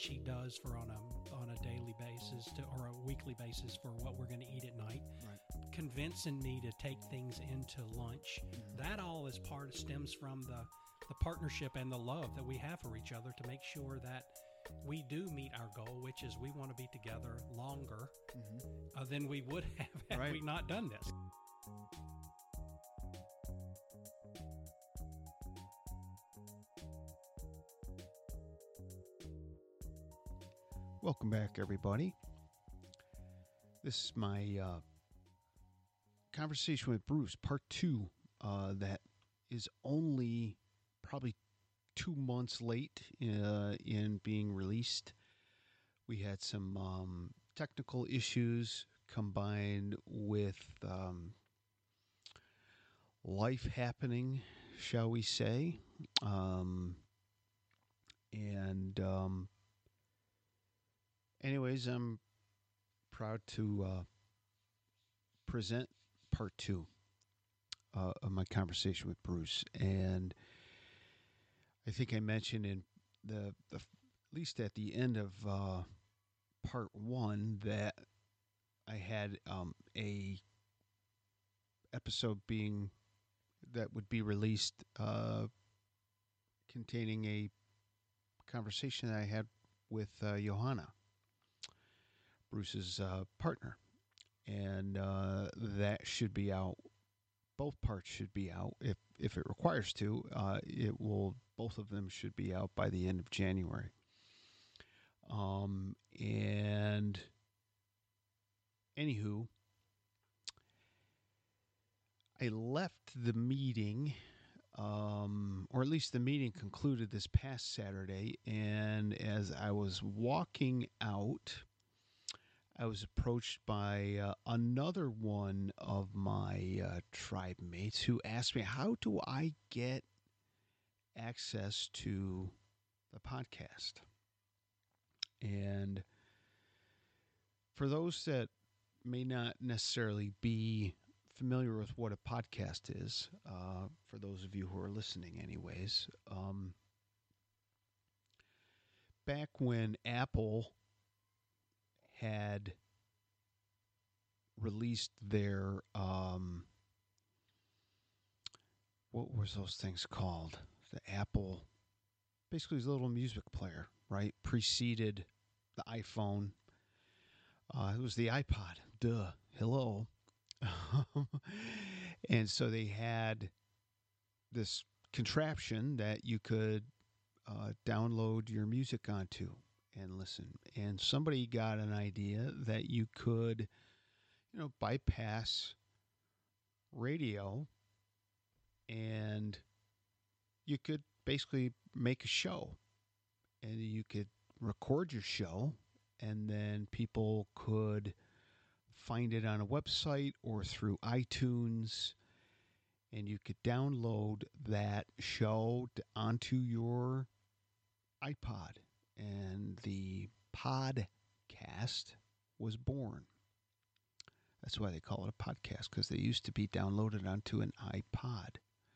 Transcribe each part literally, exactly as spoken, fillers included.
she does for on a on a daily basis to, or a weekly basis for what we're going to eat at night. Right. Convincing me to take things into lunch. Mm-hmm. That all is part stems from the the partnership and the love that we have for each other to make sure that we do meet our goal, which is we want to be together longer Mm-hmm. uh, than we would have had Right. we not done this. Welcome back, everybody. This is my uh, conversation with Bruce, part two, uh, that is only probably two months late uh, in being released. We had some um, technical issues combined with um, life happening, shall we say. Um, and um, anyways, I'm proud to uh, present part two uh, of my conversation with Bruce. And I think I mentioned in the, the at least at the end of uh, part one that I had um, a episode being that would be released uh, containing a conversation that I had with uh, Johanna, Bruce's uh, partner, and uh, that should be out. Both parts should be out if if it requires to. Uh, it will. Both of them should be out by the end of January. Um, and anywho, I left the meeting, um, or at least the meeting concluded this past Saturday, and as I was walking out, I was approached by uh, another one of my uh, tribe mates who asked me, how do I get access to the podcast? And for those that may not necessarily be familiar with what a podcast is, uh, for those of you who are listening anyways, um, back when Apple had released their, um, what was those things called? The Apple, basically it was a little music player, right? Preceded the iPhone. Uh, it was the iPod. Duh. Hello. And so they had this contraption that you could uh, download your music onto and listen. And somebody got an idea that you could, you know, bypass radio and you could basically make a show and you could record your show and then people could find it on a website or through iTunes, and you could download that show onto your iPod, and the podcast was born. That's why they call it a podcast, because they used to be downloaded onto an iPod.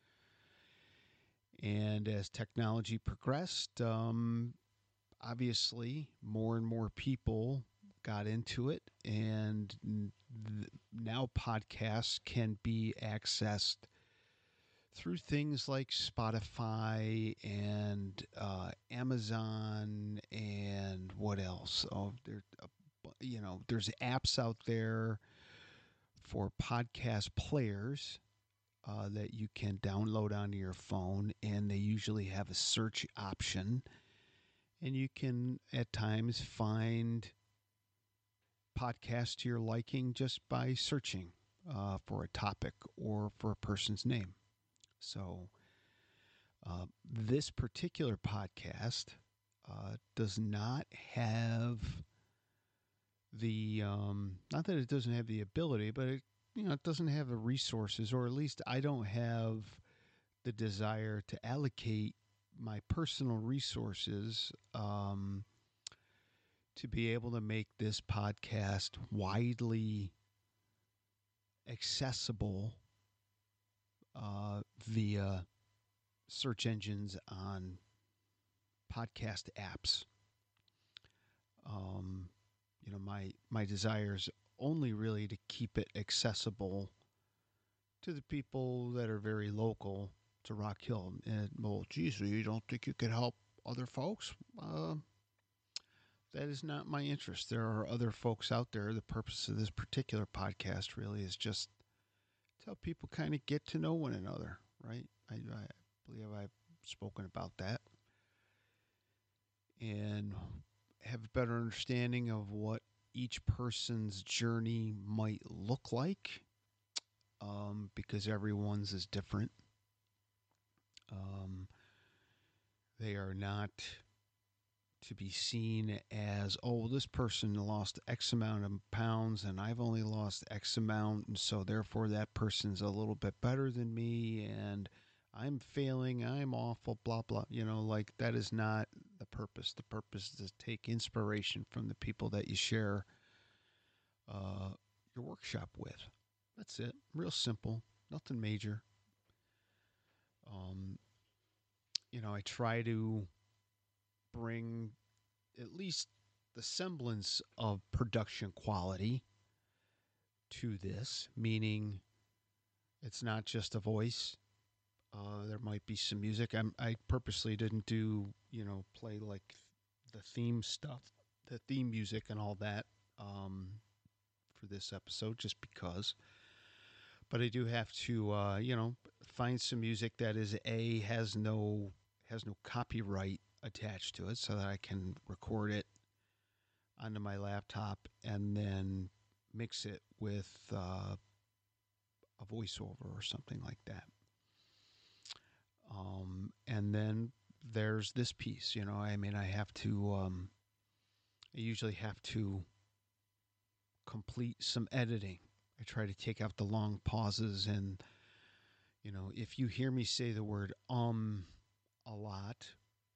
And as technology progressed, um, obviously more and more people got into it, and th- now podcasts can be accessed through things like Spotify and uh, Amazon and what else? Oh, there, uh, you know, there's apps out there for podcast players uh, that you can download onto your phone, and they usually have a search option, and you can at times find podcasts to your liking just by searching uh, for a topic or for a person's name. So uh, this particular podcast uh, does not have the, um, not that it doesn't have the ability, but it, you know, it doesn't have the resources, or at least I don't have the desire to allocate my personal resources um, to be able to make this podcast widely accessible uh, via search engines on podcast apps. my my desire is only really to keep it accessible to the people that are very local to Rock Hill. And well, geez, you don't think you could help other folks? Uh, that is not my interest. There are other folks out there. The purpose of this particular podcast really is just to help people kind of get to know one another, right? I, I believe I've spoken about that. And have a better understanding of what each person's journey might look like, um, because everyone's is different. Um, they are not to be seen as, oh, this person lost X amount of pounds and I've only lost X amount, and so therefore that person's a little bit better than me and I'm failing, I'm awful, blah, blah. You know, like that is not the purpose. The purpose is to take inspiration from the people that you share uh, your workshop with. That's it. Real simple. Nothing major. Um, you know, I try to bring at least the semblance of production quality to this, meaning it's not just a voice. Uh, there might be some music. I'm, I purposely didn't do, you know, play like the theme stuff, the theme music and all that um, for this episode, just because. But I do have to, uh, you know, find some music that is a has no has no copyright attached to it, so that I can record it onto my laptop and then mix it with uh, a voiceover or something like that. Um, and then there's this piece, you know, I mean, I have to, um, I usually have to complete some editing. I try to take out the long pauses, and, you know, if you hear me say the word um a lot,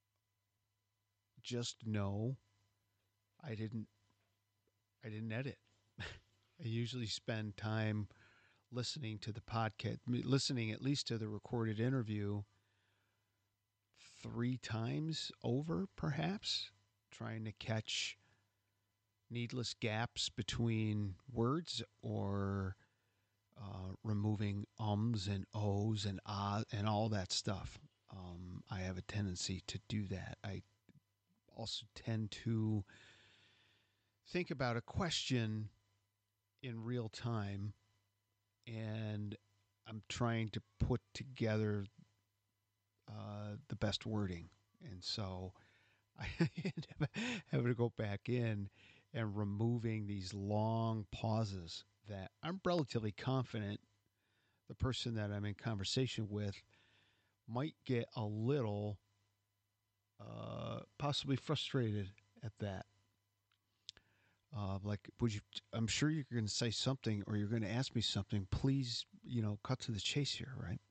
just know I didn't, I didn't edit. I usually spend time listening to the podcast, listening at least to the recorded interview three times over, perhaps, trying to catch needless gaps between words or uh, removing ums and ohs and ahs and all that stuff. Um, I have a tendency to do that. I also tend to think about a question in real time, and I'm trying to put together uh, the best wording. And so I end up having to go back in and removing these long pauses that I'm relatively confident the person that I'm in conversation with might get a little uh, possibly frustrated at that. Uh, like, would you? I'm sure you're going to say something, or you're going to ask me something. Please, you know, cut to the chase here, right?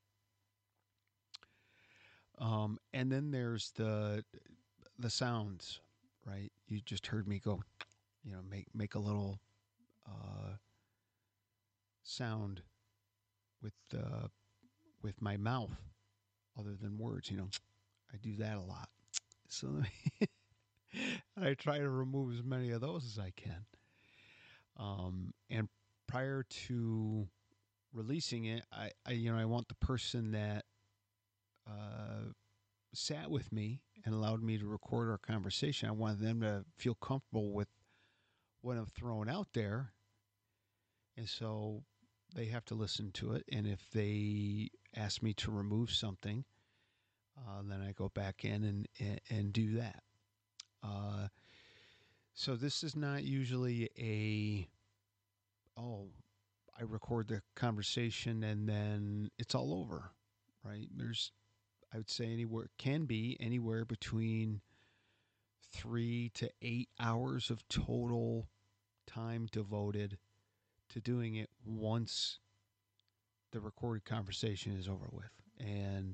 Um, and then there's the the sounds, right? You just heard me go, you know, make make a little uh, sound with uh, with my mouth, other than words. You know, I do that a lot. So I try to remove as many of those as I can. Um, and prior to releasing it, I, I you know I want the person that uh, sat with me and allowed me to record our conversation. I want them to feel comfortable with what I'm throwing out there, and so they have to listen to it. And if they ask me to remove something, uh, then I go back in and and, and do that. Uh, so this is not usually a oh I record the conversation and then it's all over, right? There's, I would say, anywhere, can be anywhere between three to eight hours of total time devoted to doing it once the recorded conversation is over with, and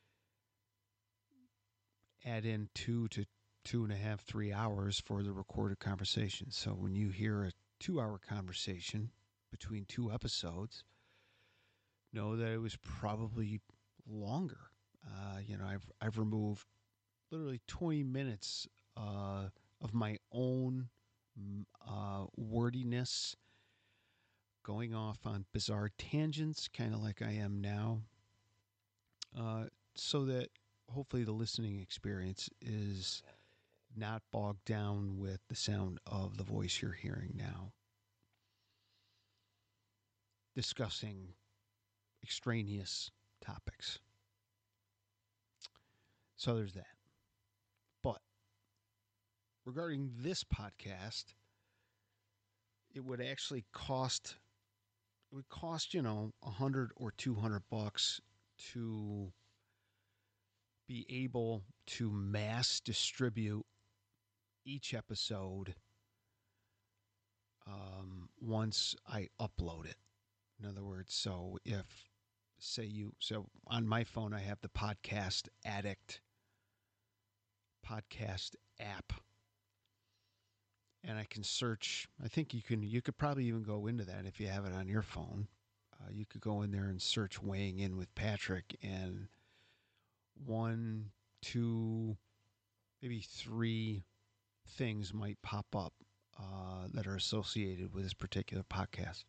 add in two to two and a half, three hours for the recorded conversation. So when you hear a two hour conversation between two episodes, know that it was probably longer. Uh, you know, I've I've removed literally twenty minutes uh, of my own uh, wordiness, going off on bizarre tangents, kind of like I am now, uh, so that hopefully the listening experience is not bogged down with the sound of the voice you're hearing now, discussing extraneous topics. So there's that. But regarding this podcast, it would actually cost it would cost, you know, a hundred or two hundred bucks to be able to mass distribute each episode um, once I upload it. In other words, so if say you so on my phone I have the Podcast Addict podcast app, and I can search. I think you can. You could probably even go into that if you have it on your phone. Uh, you could go in there and search "Weighing In with Patrick," and one, two, maybe three things might pop up uh, that are associated with this particular podcast.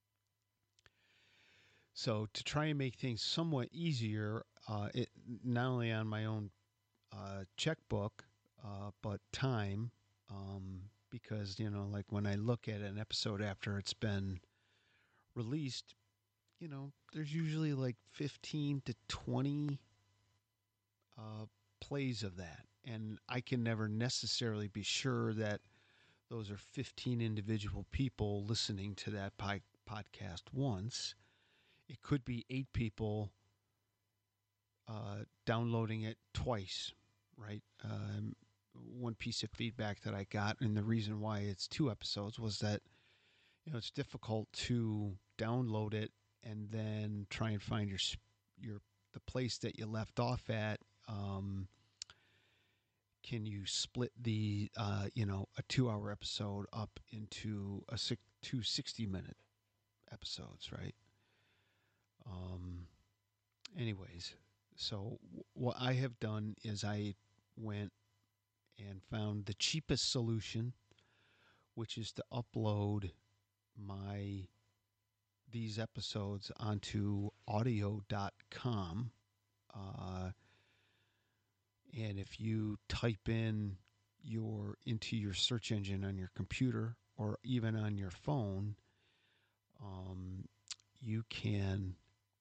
So to try and make things somewhat easier, uh, it not only on my own uh, checkbook, uh, but time, um, because, you know, like when I look at an episode after it's been released, you know, there's usually like fifteen to twenty uh, plays of that. And I can never necessarily be sure that those are fifteen individual people listening to that pi- podcast once. It could be eight people uh, downloading it twice, right? Um, one piece of feedback that I got, and the reason why it's two episodes, was that, you know, it's difficult to download it and then try and find your your the place that you left off at. Um, can you split the uh, you know a two-hour episode up into a six, two sixty-minute episodes, right? Um, anyways, so w- what I have done is I went and found the cheapest solution, which is to upload my these episodes onto audio dot com. Uh, and if you type in your into your search engine on your computer or even on your phone, um, you can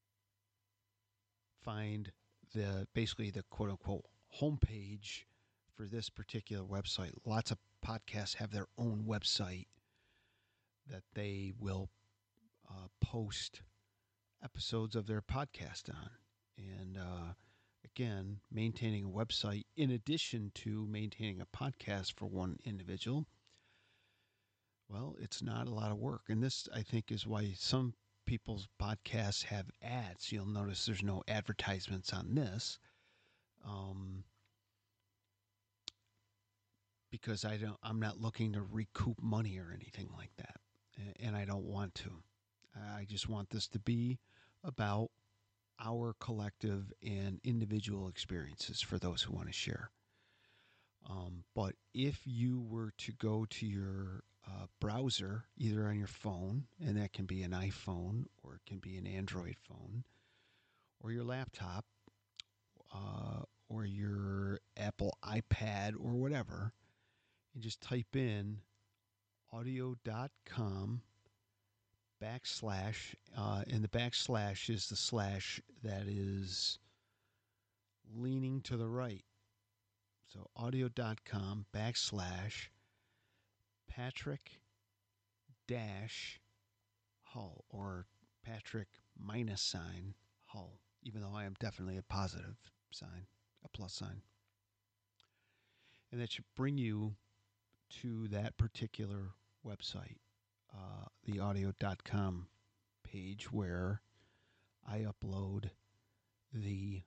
find the basically the quote unquote homepage for this particular website. Lots of podcasts have their own website that they will uh, post episodes of their podcast on. And uh, again, maintaining a website in addition to maintaining a podcast for one individual, well, it's not a lot of work. And this, I think, is why some people's podcasts have ads. You'll notice there's no advertisements on this. Um, because I don't, I'm not looking to recoup money or anything like that, and I don't want to. I just want this to be about our collective and individual experiences for those who want to share. Um, but if you were to go to your uh, browser, either on your phone, and that can be an iPhone or it can be an Android phone, or your laptop, uh, or your Apple iPad or whatever, and just type in audio dot com backslash, uh, and the backslash is the slash that is leaning to the right. So audio dot com backslash Patrick dash Hull, or Patrick minus sign Hull, even though I am definitely a positive sign, a plus sign. And that should bring you to that particular website, uh, the audio dot com page, where I upload the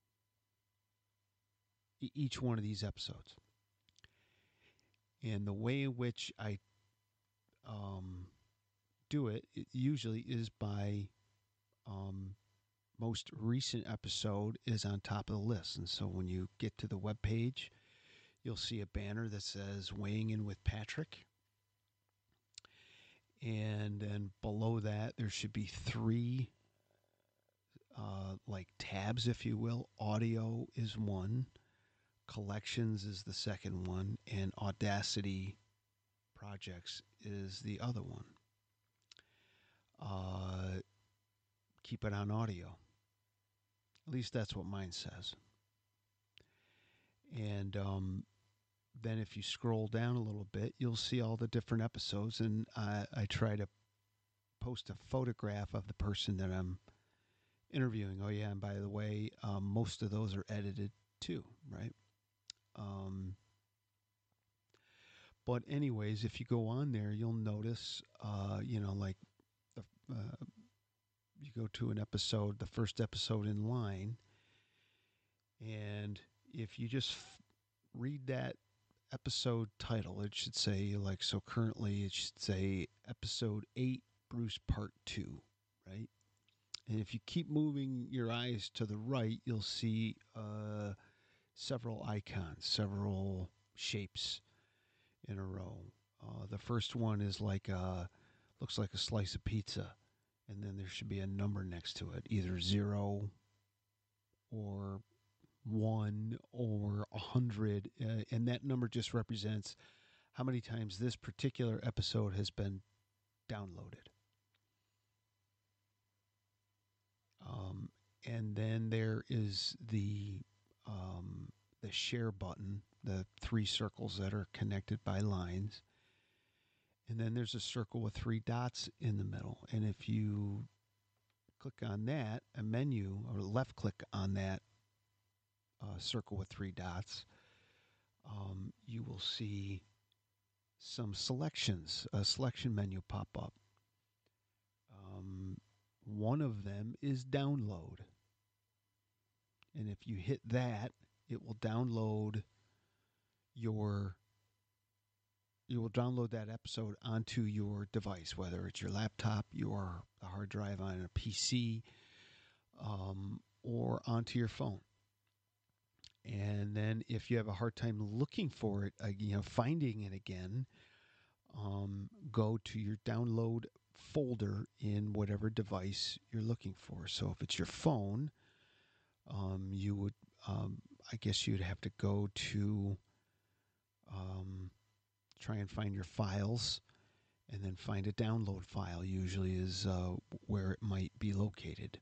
each one of these episodes. And the way in which I um, do it, it usually is by um, most recent episode is on top of the list. And so when you get to the web page, you'll see a banner that says Weighing In with Patrick. And then below that, there should be three uh, like tabs, if you will. Audio is one, Collections is the second one, and Audacity Projects is the other one. Uh, keep it on audio. At least that's what mine says. And um, then if you scroll down a little bit, you'll see all the different episodes. And I, I try to post a photograph of the person that I'm interviewing. Oh, yeah, and by the way, um, most of those are edited too, right? Um, but anyways, if you go on there, you'll notice, uh, you know, like the, uh, you go to an episode, the first episode in line, and if you just f- read that episode title, it should say, like, so currently it should say episode eight, Bruce Part two, right? And if you keep moving your eyes to the right, you'll see uh, several icons, several shapes in a row. Uh, the first one is like a, looks like a slice of pizza, and then there should be a number next to it, either zero or one or a hundred, uh, and that number just represents how many times this particular episode has been downloaded. Um, and then there is the um, the share button, the three circles that are connected by lines. And then there's a circle with three dots in the middle. And if you click on that, a menu, or left click on that uh, circle with three dots, um, you will see some selections, a selection menu pop up. Um, one of them is download. And if you hit that, it will download your you will download that episode onto your device, whether it's your laptop, your hard drive on a P C, um, or onto your phone. And then if you have a hard time looking for it, uh, you know, finding it again, um, go to your download folder in whatever device you're looking for. So if it's your phone, um, you would, um, I guess you'd have to go to um, try and find your files, and then find a download file, usually is uh, where it might be located.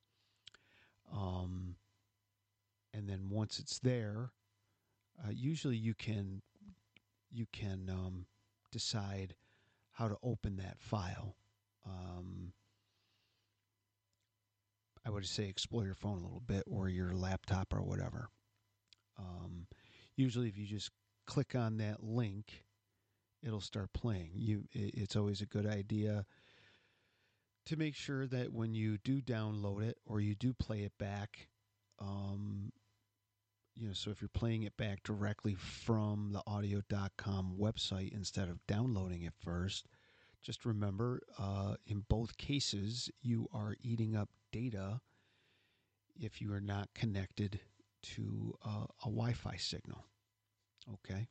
Um, and then once it's there, uh, usually you can you can um, decide how to open that file. Um, I would say explore your phone a little bit, or your laptop, or whatever. Um, usually, if you just click on that link, it'll start playing. You, it's always a good idea to make sure that when you do download it or you do play it back, um, you know, so if you're playing it back directly from the audio dot com website instead of downloading it first, just remember, uh, in both cases, you are eating up data if you are not connected to uh, a Wi-Fi signal. Okay.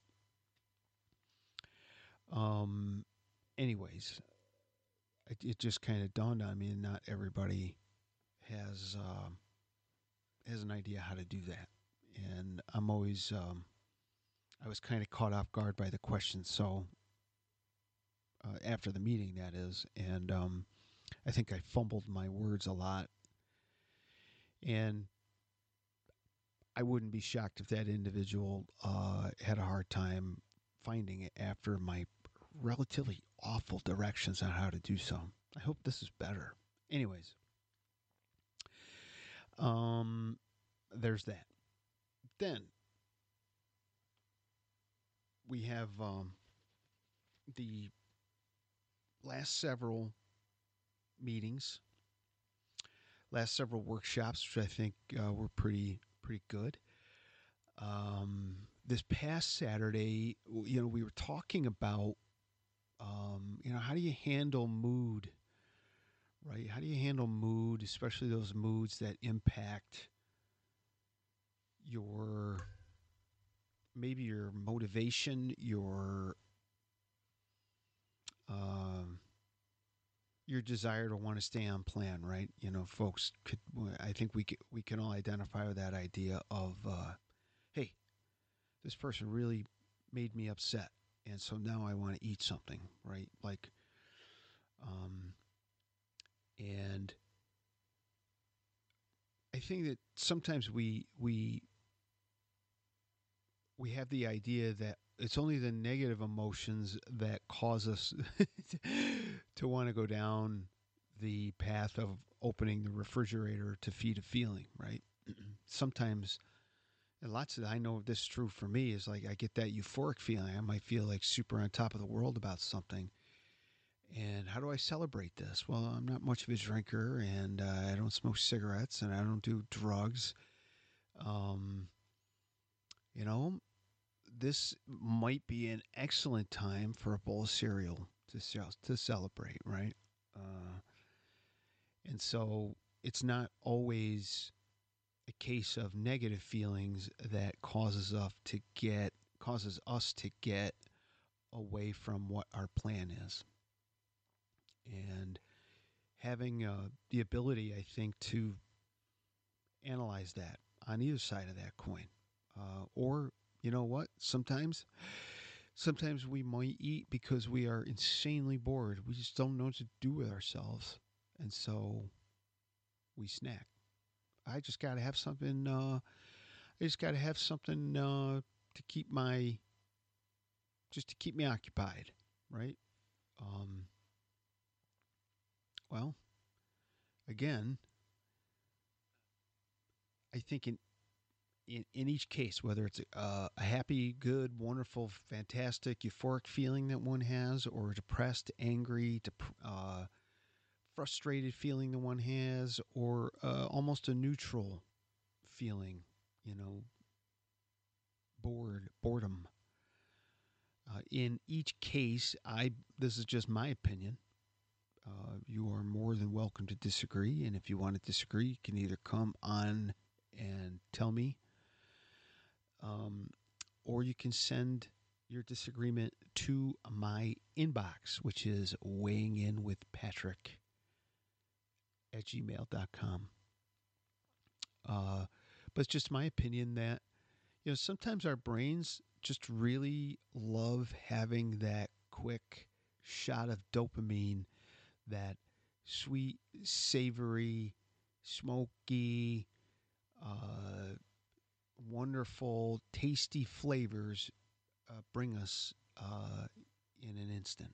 Um. Anyways, it, it just kind of dawned on me, not everybody has um, has an idea how to do that, and I'm always um, I was kind of caught off guard by the question. So uh, after the meeting, that is, and um, I think I fumbled my words a lot, and I wouldn't be shocked if that individual uh, had a hard time finding it after my relatively awful directions on how to do so. I hope this is better. Anyways, um, there's that. Then we have um, the last several meetings, last several workshops, which I think uh, were pretty pretty good. Um, this past Saturday, you know, we were talking about, um, you know, how do you handle mood, right? How do you handle mood, especially those moods that impact your, maybe your motivation, your, um, your desire to want to stay on plan, right? You know, folks could. I think we could, we can all identify with that idea of, uh, hey, this person really made me upset, and so now I want to eat something, right? Like, um, and I think that sometimes we we we have the idea that it's only the negative emotions that cause us to want to go down the path of opening the refrigerator to feed a feeling, right? Sometimes, and lots of, I know this is true for me, is like I get that euphoric feeling. I might feel like super on top of the world about something. And how do I celebrate this? Well, I'm not much of a drinker, and uh, I don't smoke cigarettes, and I don't do drugs. Um, you know, this might be an excellent time for a bowl of cereal to to celebrate, right? Uh, and so it's not always a case of negative feelings that causes us to get causes us to get away from what our plan is, and having uh, the ability, I think, to analyze that on either side of that coin, uh, or you know what, sometimes Sometimes we might eat because we are insanely bored. We just don't know what to do with ourselves. And so we snack. I just got to have something, uh, I just got to have something uh, to keep my, just to keep me occupied, right? Um, well, again, I think in, in, in each case, whether it's a, a happy, good, wonderful, fantastic, euphoric feeling that one has, or depressed, angry, dep- uh, frustrated feeling the one has, or uh, almost a neutral feeling, you know, bored, boredom. Uh, in each case, I this is just my opinion. Uh, you are more than welcome to disagree, and if you want to disagree, you can either come on and tell me, um, or you can send your disagreement to my inbox, which is weighing in with Patrick at gmail dot com. Uh, but it's just my opinion that, you know, sometimes our brains just really love having that quick shot of dopamine, that sweet, savory, smoky, uh, wonderful, tasty flavors uh, bring us uh, in an instant.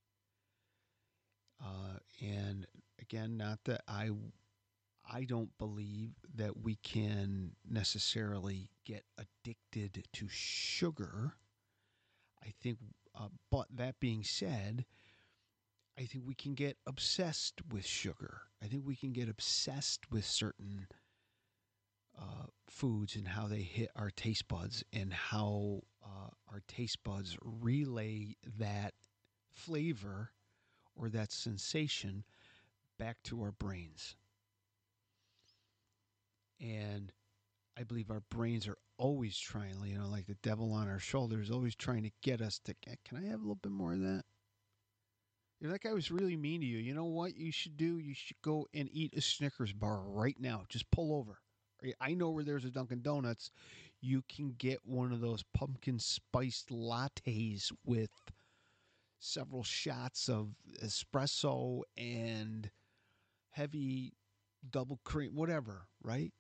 Uh, and again, not that I I don't believe that we can necessarily get addicted to sugar. I think, uh, but that being said, I think we can get obsessed with sugar. I think we can get obsessed with certain uh, foods and how they hit our taste buds, and how uh, our taste buds relay that flavor or that sensation back to our brains. And I believe our brains are always trying, you know, like the devil on our shoulders, always trying to get us to, can I have a little bit more of that? You know, that guy was really mean to you. You know what you should do? You should go and eat a Snickers bar right now. Just pull over. I know where there's a Dunkin' Donuts. You can get one of those pumpkin spiced lattes with several shots of espresso and heavy double cream, whatever, right?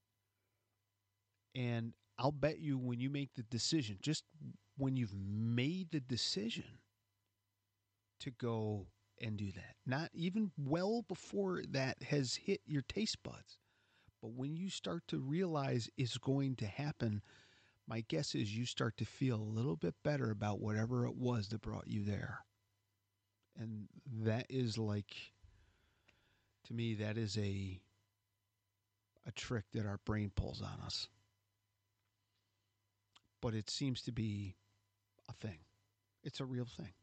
And I'll bet you when you make the decision, just when you've made the decision to go and do that, not even well before that has hit your taste buds, but when you start to realize it's going to happen, my guess is you start to feel a little bit better about whatever it was that brought you there. And that is like, to me, that is a a trick that our brain pulls on us. But it seems to be a thing. It's a real thing.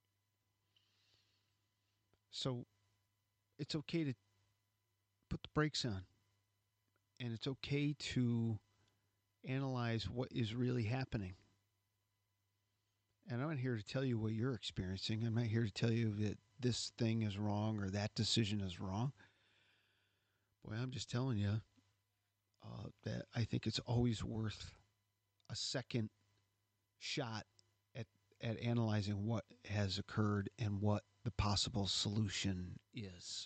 So it's okay to put the brakes on, and it's okay to analyze what is really happening. And I'm not here to tell you what you're experiencing. I'm not here to tell you that this thing is wrong or that decision is wrong. Boy, I'm just telling you uh, that I think it's always worth a second shot at, at analyzing what has occurred and what the possible solution is.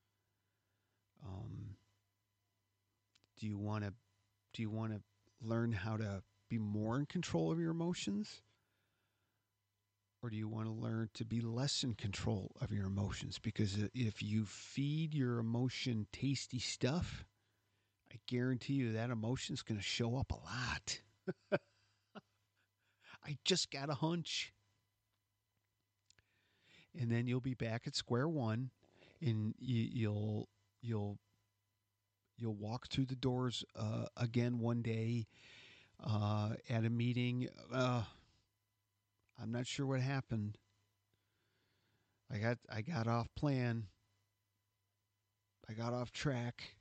Um, do you want to do you want to learn how to be more in control of your emotions? Or do you want to learn to be less in control of your emotions? Because if you feed your emotion tasty stuff, I guarantee you that emotion's going to show up a lot. I just got a hunch. And then you'll be back at square one, and you, you'll you'll you'll walk through the doors uh, again one day uh, at a meeting. Uh, I'm not sure what happened. I got I got off plan. I got off track.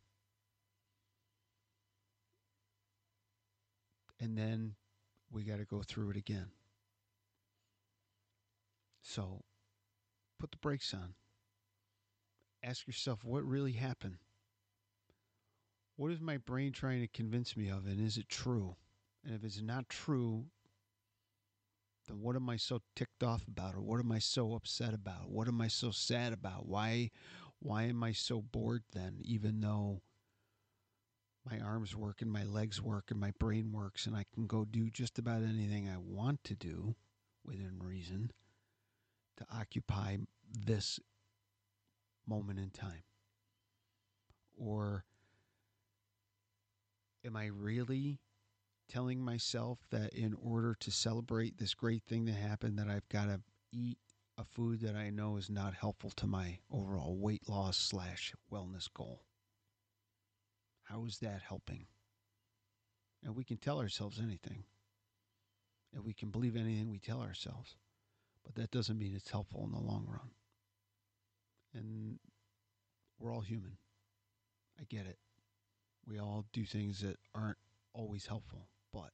And then we got to go through it again. So put the brakes on. Ask yourself what really happened. What is my brain trying to convince me of, and is it true? And if it's not true, then what am I so ticked off about? Or what am I so upset about? What am I so sad about? Why, why am I so bored then, even though my arms work and my legs work and my brain works and I can go do just about anything I want to do within reason to occupy this moment in time? Or am I really telling myself that in order to celebrate this great thing that happened, that I've got to eat a food that I know is not helpful to my overall weight loss slash wellness goal? How is that helping? And we can tell ourselves anything. And we can believe anything we tell ourselves. But that doesn't mean it's helpful in the long run. And we're all human. I get it. We all do things that aren't always helpful. But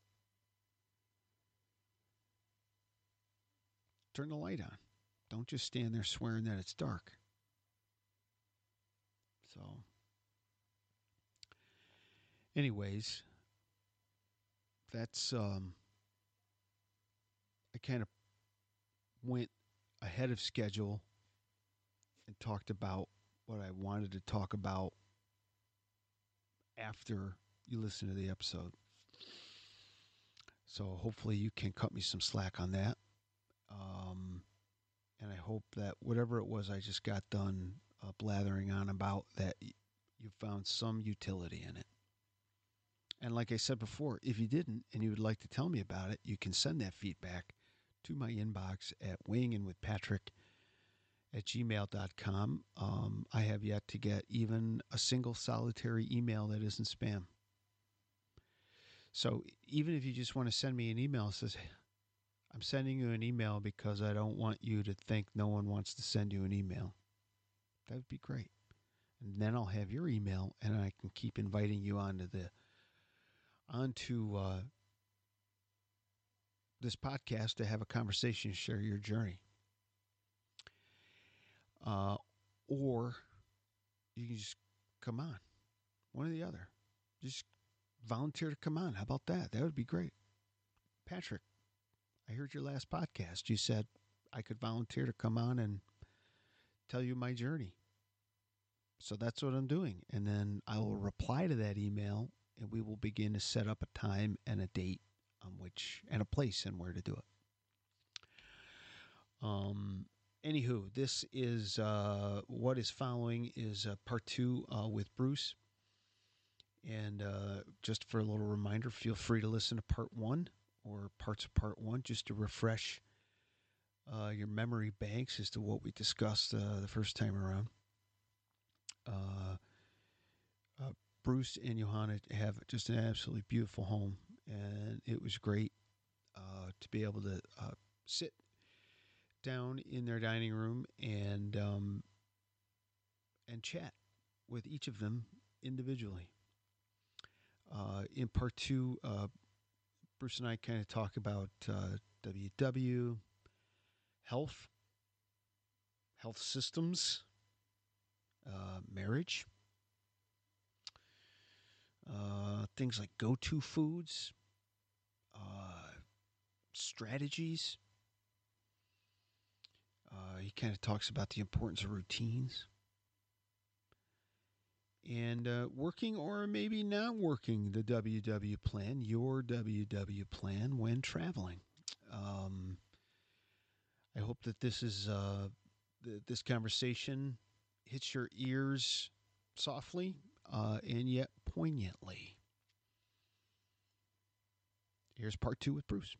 turn the light on. Don't just stand there swearing that it's dark. So, anyways, that's, um, I kind of went ahead of schedule and talked about what I wanted to talk about after you listen to the episode. So hopefully you can cut me some slack on that. Um, and I hope that whatever it was I just got done uh, blathering on about, that y- you found some utility in it. And like I said before, if you didn't and you would like to tell me about it, you can send that feedback to my inbox at weighingin with at gmail dot com. Um, I have yet to get even a single solitary email that isn't spam. So even if you just want to send me an email that says, I'm sending you an email because I don't want you to think no one wants to send you an email, that would be great. And then I'll have your email, and I can keep inviting you onto the onto uh, this podcast to have a conversation, share your journey. Uh, or you can just come on, one or the other. Just volunteer to come on. How about that? That would be great. Patrick, I heard your last podcast. You said I could volunteer to come on and tell you my journey. So that's what I'm doing. And then I will reply to that email, and we will begin to set up a time and a date on which, and a place and where to do it. Um, anywho, this is, uh, what is following is uh, part two uh, with Bruce. And uh, just for a little reminder, feel free to listen to part one or parts of part one just to refresh uh, your memory banks as to what we discussed uh, the first time around. Uh, uh, Bruce and Johanna have just an absolutely beautiful home, and it was great uh, to be able to uh, sit down in their dining room and um, and chat with each of them individually. Uh, in part two, uh, Bruce and I kind of talk about uh, W W, health, health systems, uh, marriage, uh, things like go-to foods, uh, strategies. Uh, he kind of talks about the importance of routines and uh, working or maybe not working the W W plan, your W W plan when traveling. Um, I hope that this is uh, th- this conversation hits your ears softly uh, and yet poignantly. Here's part two with Bruce.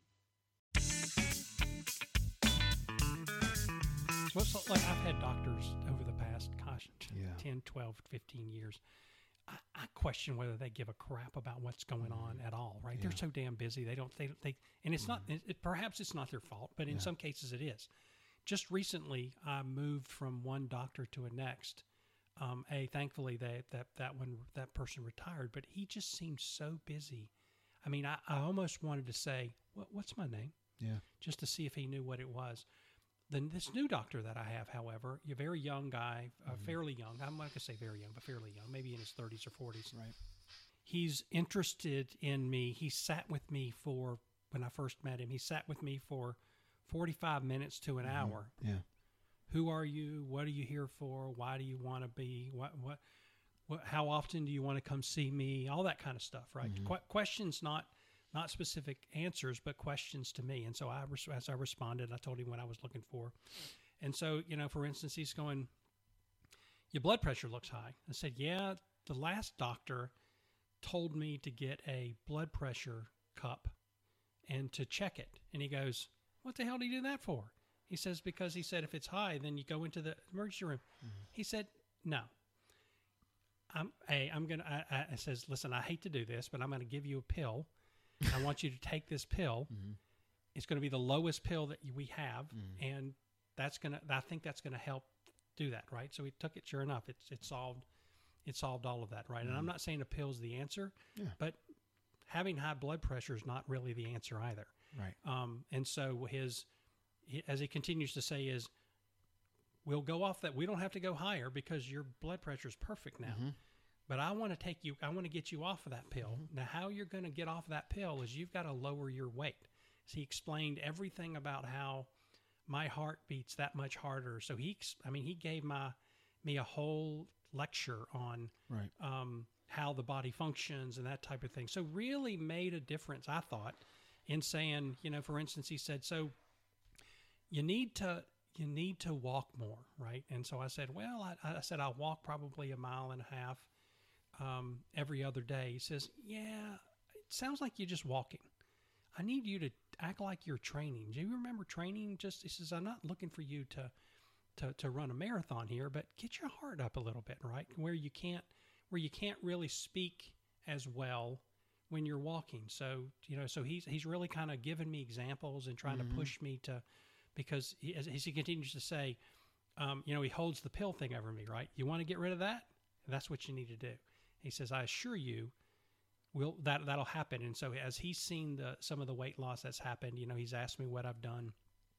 So it's like I've had doctors over the past, gosh, Yeah. ten, twelve, fifteen years. I, I question whether they give a crap about what's going on at all, right? Yeah. They're so damn busy. They don't, they, they and it's not, it, it- perhaps it's not their fault, but in Yeah. some cases it is. Just recently, I moved from one doctor to a next. Um, a, thankfully, they, that, that one, that person retired, but he just seemed so busy. I mean, I, I almost wanted to say, what, what's my name? Yeah. Just to see if he knew what it was. Then this new doctor that I have, however, a very young guy, uh, Mhm. fairly young. I'm not going to say very young, but fairly young, maybe in his thirties or forties. Right. He's interested in me. He sat with me for, when I first met him, he sat with me for forty-five minutes to an Mhm. hour. Yeah. Who are you? What are you here for? Why do you want to be? What, what, what, how often do you want to come see me? All that kind of stuff, right? Mhm. Que- questions, not not specific answers, but questions to me. And so I, res- as I responded, I told him what I was looking for. And so, you know, for instance, he's going, your blood pressure looks high. I said, yeah, the last doctor told me to get a blood pressure cup and to check it. And he goes, what the hell do you do that for? He says, because he said, if it's high, then you go into the emergency room. Mhm. He said, no. I'm, hey, I'm going to, I, I says, listen, I hate to do this, but I'm going to give you a pill. I want you to take this pill. Mhm. It's going to be the lowest pill that we have. Mhm. And that's going to, I think that's going to help do that. Right. So he took it. Sure enough, it's, it solved, it solved all of that. Right. And I'm Mhm. not saying a pill's the answer, Yeah. but having high blood pressure is not really the answer either. Right. Um, and so his, he, as he continues to say is, we'll go off that. We don't have to go higher because your blood pressure is perfect now. Mhm. But I want to take you, I want to get you off of that pill. Mhm. Now, how you're going to get off that pill is you've got to lower your weight. So he explained everything about how my heart beats that much harder. So he, ex- I mean, he gave my, me a whole lecture on Right. um, how the body functions and that type of thing. So really made a difference, I thought, in saying, you know, for instance, he said, so you need to, you need to walk more, right? And so I said, well, I, I said, I'll walk probably a mile and a half um, every other day. He says, yeah, it sounds like you're just walking. I need you to act like you're training. Do you remember training? Just, he says, I'm not looking for you to, to, to run a marathon here, but get your heart up a little bit, right? Where you can't, where you can't really speak as well when you're walking. So, you know, so he's, he's really kind of giving me examples and trying Mhm. to push me to, because he, as, as he continues to say, um, you know, he holds the pill thing over me, right? You want to get rid of that? That's what you need to do. He says, I assure you, will that that'll happen. And so as he's seen the some of the weight loss that's happened, you know, he's asked me what I've done.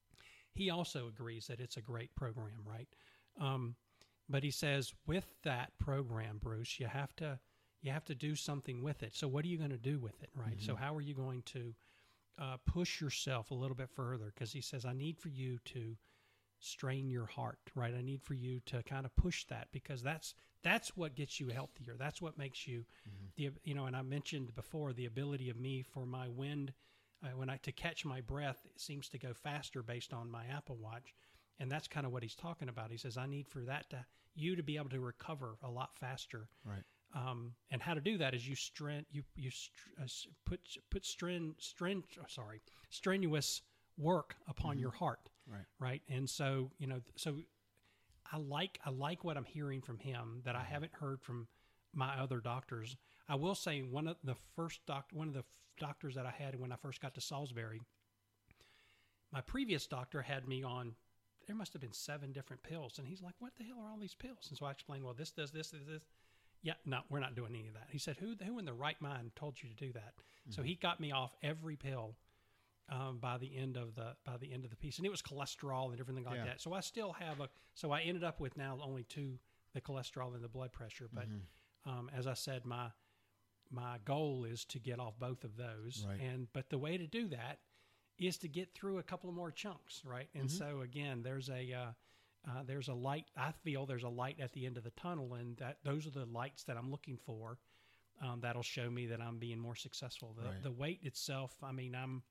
He also agrees that it's a great program, right? Um, but he says, with that program, Bruce, you have to you have to do something with it. So what are you going to do with it, right? So Mhm. how are you going to uh, push yourself a little bit further? Because he says, I need for you to strain your heart, right? I need for you to kind of push that, because that's that's what gets you healthier. That's what makes you, Mhm. the you know. And I mentioned before the ability of me for my wind, uh, when I to catch my breath, it seems to go faster based on my Apple Watch, and that's kind of what he's talking about. He says, I need for that to you to be able to recover a lot faster. Right. Um, and how to do that is you stren you you str- uh, s- put put stren stren oh, sorry strenuous work upon Mhm. your heart, Right. right? And so you know, so I like I like what I'm hearing from him that I haven't heard from my other doctors. I will say one of the first doc one of the f- doctors that I had when I first got to Salisbury, my previous doctor had me on. There must have been seven different pills, and he's like, "What the hell are all these pills?" And so I explained, "Well, this does this, this, this." Yeah, no, we're not doing any of that. He said, who who in the right mind told you to do that? So he got me off every pill um, by the end of the by the end of the piece, and it was cholesterol and everything like Yeah. that. So I still have a. So I ended up with now only two: the cholesterol and the blood pressure. But Mhm. um, as I said, my my goal is to get off both of those. Right. And but the way to do that is to get through a couple of more chunks, right? And Mhm. so again, there's a uh, uh, there's a light. I feel there's a light at the end of the tunnel, and that those are the lights that I'm looking for. Um, that'll show me that I'm being more successful. The, Right. the weight itself, I mean, I'm.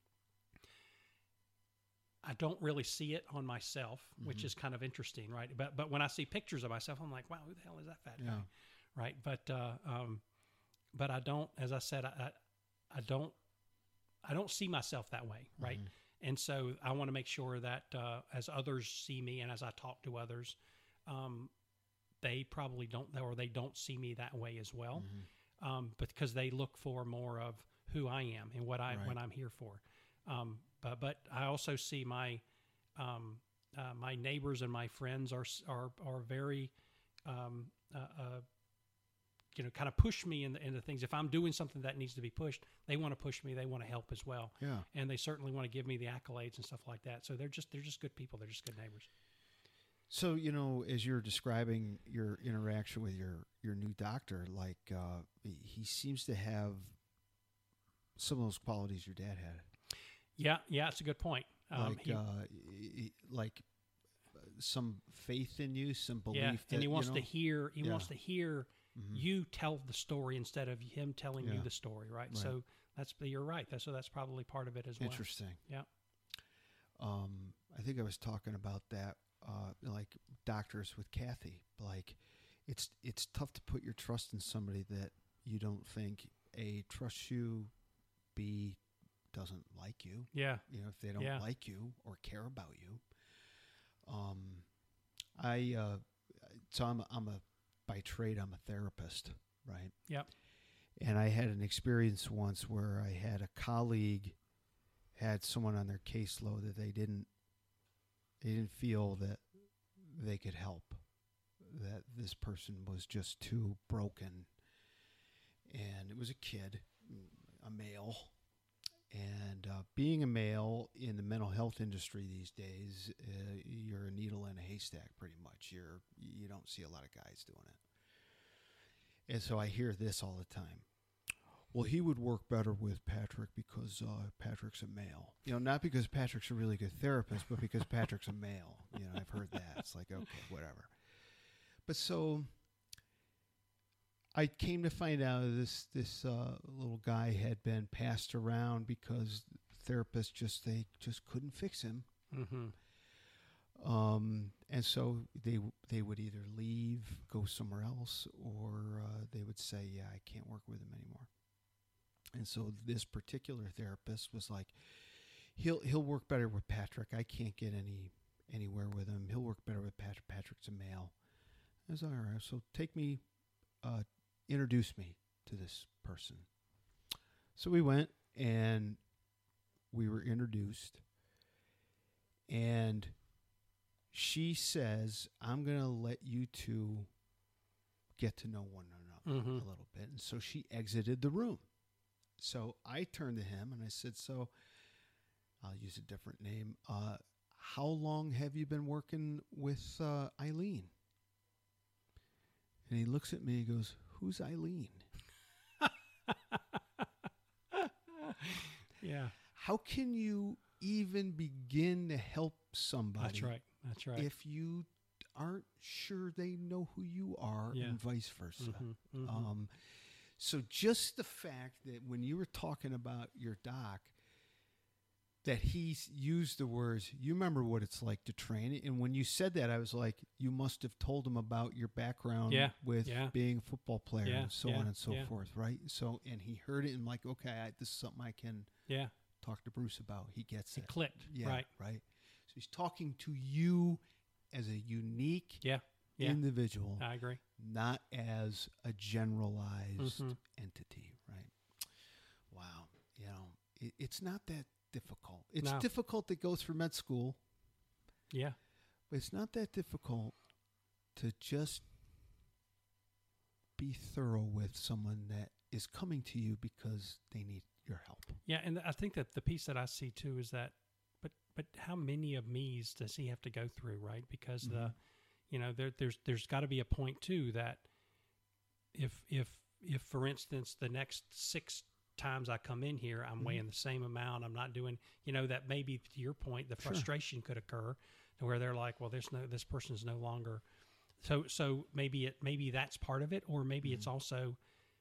I don't really see it on myself, which Mhm. is kind of interesting, right? But but when I see pictures of myself, I'm like, wow, who the hell is that fat Yeah. guy, right? But uh, um, but I don't, as I said, I, I I don't I don't see myself that way, right? Mhm. And so I want to make sure that uh, as others see me and as I talk to others, um, they probably don't, or they don't see me that way as well, Mhm. um, because they look for more of who I am and what I Right. what I'm here for. Um, but but I also see my um, uh, my neighbors and my friends are s- are are very um, uh, uh, you know, kind of push me in the, in the things. If I'm doing something that needs to be pushed, they want to push me. They want to help as well, Yeah. and they certainly want to give me the accolades and stuff like that. So they're just they're just good people. They're just good neighbors. So, you know, as you're describing your interaction with your, your new doctor, like uh, he seems to have some of those qualities your dad had. Yeah, yeah, it's a good point. Um, like, he, uh, he- like uh, some faith in you, some belief. yeah, that, and he wants you to know, hear he Yeah. wants to hear Mhm. you tell the story instead of him telling Yeah. you the story, right? Right. So that's you're right. That's so that's probably part of it as well. Interesting. Yeah. Um, I think I was talking about that, uh, like doctors with Kathy. Like, it's it's tough to put your trust in somebody that you don't think A, trusts you, B, doesn't like you. Yeah. You know, if they don't Yeah. like you or care about you. Um, I uh, so I'm I'm a by trade I'm a therapist, right? Yep. And I had an experience once where I had a colleague had someone on their caseload that they didn't they didn't feel that they could help, that this person was just too broken, and it was a kid, a male, and uh, being a male in the mental health industry these days, uh, you're a needle in a haystack pretty much. You're you don't see a lot of guys doing it, and so I hear this all the time. Well, he would work better with Patrick because uh, Patrick's a male. You know, not because Patrick's a really good therapist, but because Patrick's a male. You know, I've heard that. It's like, okay, whatever. But so I came to find out this this uh, little guy had been passed around because therapists just they just couldn't fix him. Mm-hmm. Um, and so they they would either leave, go somewhere else, or uh, they would say, "Yeah, I can't work with him anymore." And so this particular therapist was like, "He'll he'll work better with Patrick. I can't get any anywhere with him. He'll work better with Patrick. Patrick's a male." I was all right. So take me, uh, introduce me to this person. So we went and we were introduced, and she says, "I'm going to let you two get to know one another Mm-hmm. a little bit." And so she exited the room. So I turned to him and I said, "So I'll use a different name. Uh, how long have you been working with uh, Eileen?" And he looks at me and goes, "Who's Eileen?" Yeah. How can you even begin to help somebody That's right. That's right. if you aren't sure they know who you are, Yeah. and vice versa? Mm-hmm. Mm-hmm. Um, so just the fact that when you were talking about your doc, that he s- used the words, "You remember what it's like to train," and when you said that, I was like, you must have told him about your background Yeah, with yeah. being a football player Yeah, and so yeah, on and so yeah. forth, right? So, and he heard it and like, okay, I, this is something I can Yeah. talk to Bruce about. He gets It it. clicked. Yeah, Right. right. So he's talking to you as a unique Yeah. Yeah. individual, I agree. not as a generalized Mhm. entity, right? Wow. You know, it, it's not that difficult. It's No. difficult to go through med school, Yeah. but it's not that difficult to just be thorough with someone that is coming to you because they need your help. Yeah, and I think that the piece that I see too is that, but but how many of me's does he have to go through, right? Because Mm-hmm. the, you know, there, there's there's got to be a point too that if if if for instance the next six times I come in here, I'm Mhm. weighing the same amount, I'm not doing, you know, that maybe to your point, the Sure. frustration could occur to where they're like, well, there's no, this person is no longer, so so maybe it maybe that's part of it, or maybe it's Mhm. also,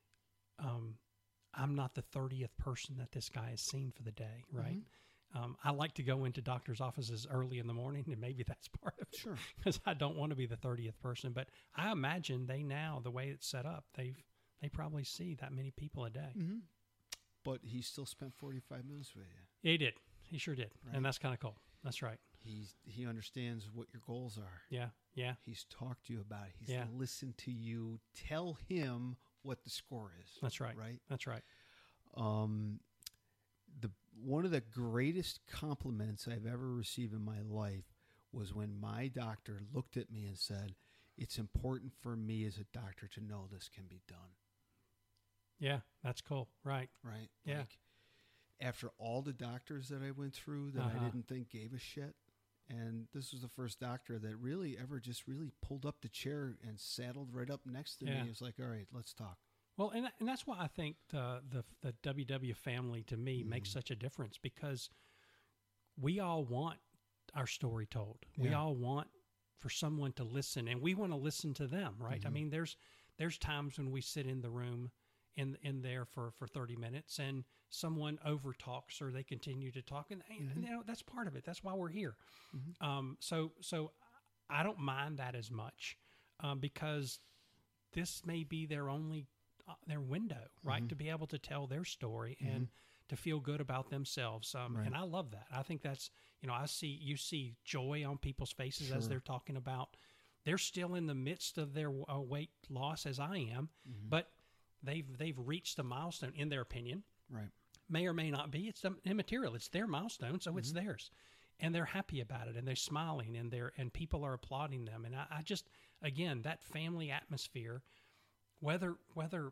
um, I'm not the thirtieth person that this guy has seen for the day, right? Um, I like to go into doctors' offices early in the morning, and maybe that's part of it. Sure. Because I don't want to be the thirtieth person. But I imagine they now, the way it's set up, they've they probably see that many people a day. Mm-hmm. But he still spent forty-five minutes with you. He did. He sure did. Right. And that's kind of cool. That's right. He's he understands what your goals are. Yeah. Yeah. He's talked to you about it. He's Yeah. listened to you tell him what the score is. That's right. Right. That's right. Um, the one of the greatest compliments I've ever received in my life was when my doctor looked at me and said, "It's important for me as a doctor to know this can be done." Yeah. That's cool. Right. Right. Yeah. Like, after all the doctors that I went through that Uh-huh. I didn't think gave a shit. And this was the first doctor that really ever just really pulled up the chair and saddled right up next to Yeah. me. He was like, "All right, let's talk." Well, and and that's why I think the the, the W W family to me makes Mhm. such a difference, because we all want our story told. We Yeah. all want for someone to listen, and we want to listen to them, right? I Mhm. mean, there's there's times when we sit in the room in in there for for thirty minutes, and someone over talks or they continue to talk, and, and, Mhm. you know, that's part of it. That's why we're here. Mhm. Um, so so I don't mind that as much, um, because this may be their only uh, their window, right, Mhm. to be able to tell their story and to feel good about themselves. Um, Right. And I love that. I think that's, you know, I see, you see joy on people's faces as Sure. they're talking about, they're still in the midst of their uh, weight loss as I am, Mhm. but they've, they've reached a milestone in their opinion, Right. may or may not be. It's um, immaterial. It's their milestone. So it's Mhm. theirs, and they're happy about it, and they're smiling, and they're, and people are applauding them. And I, I just, again, that family atmosphere, whether, whether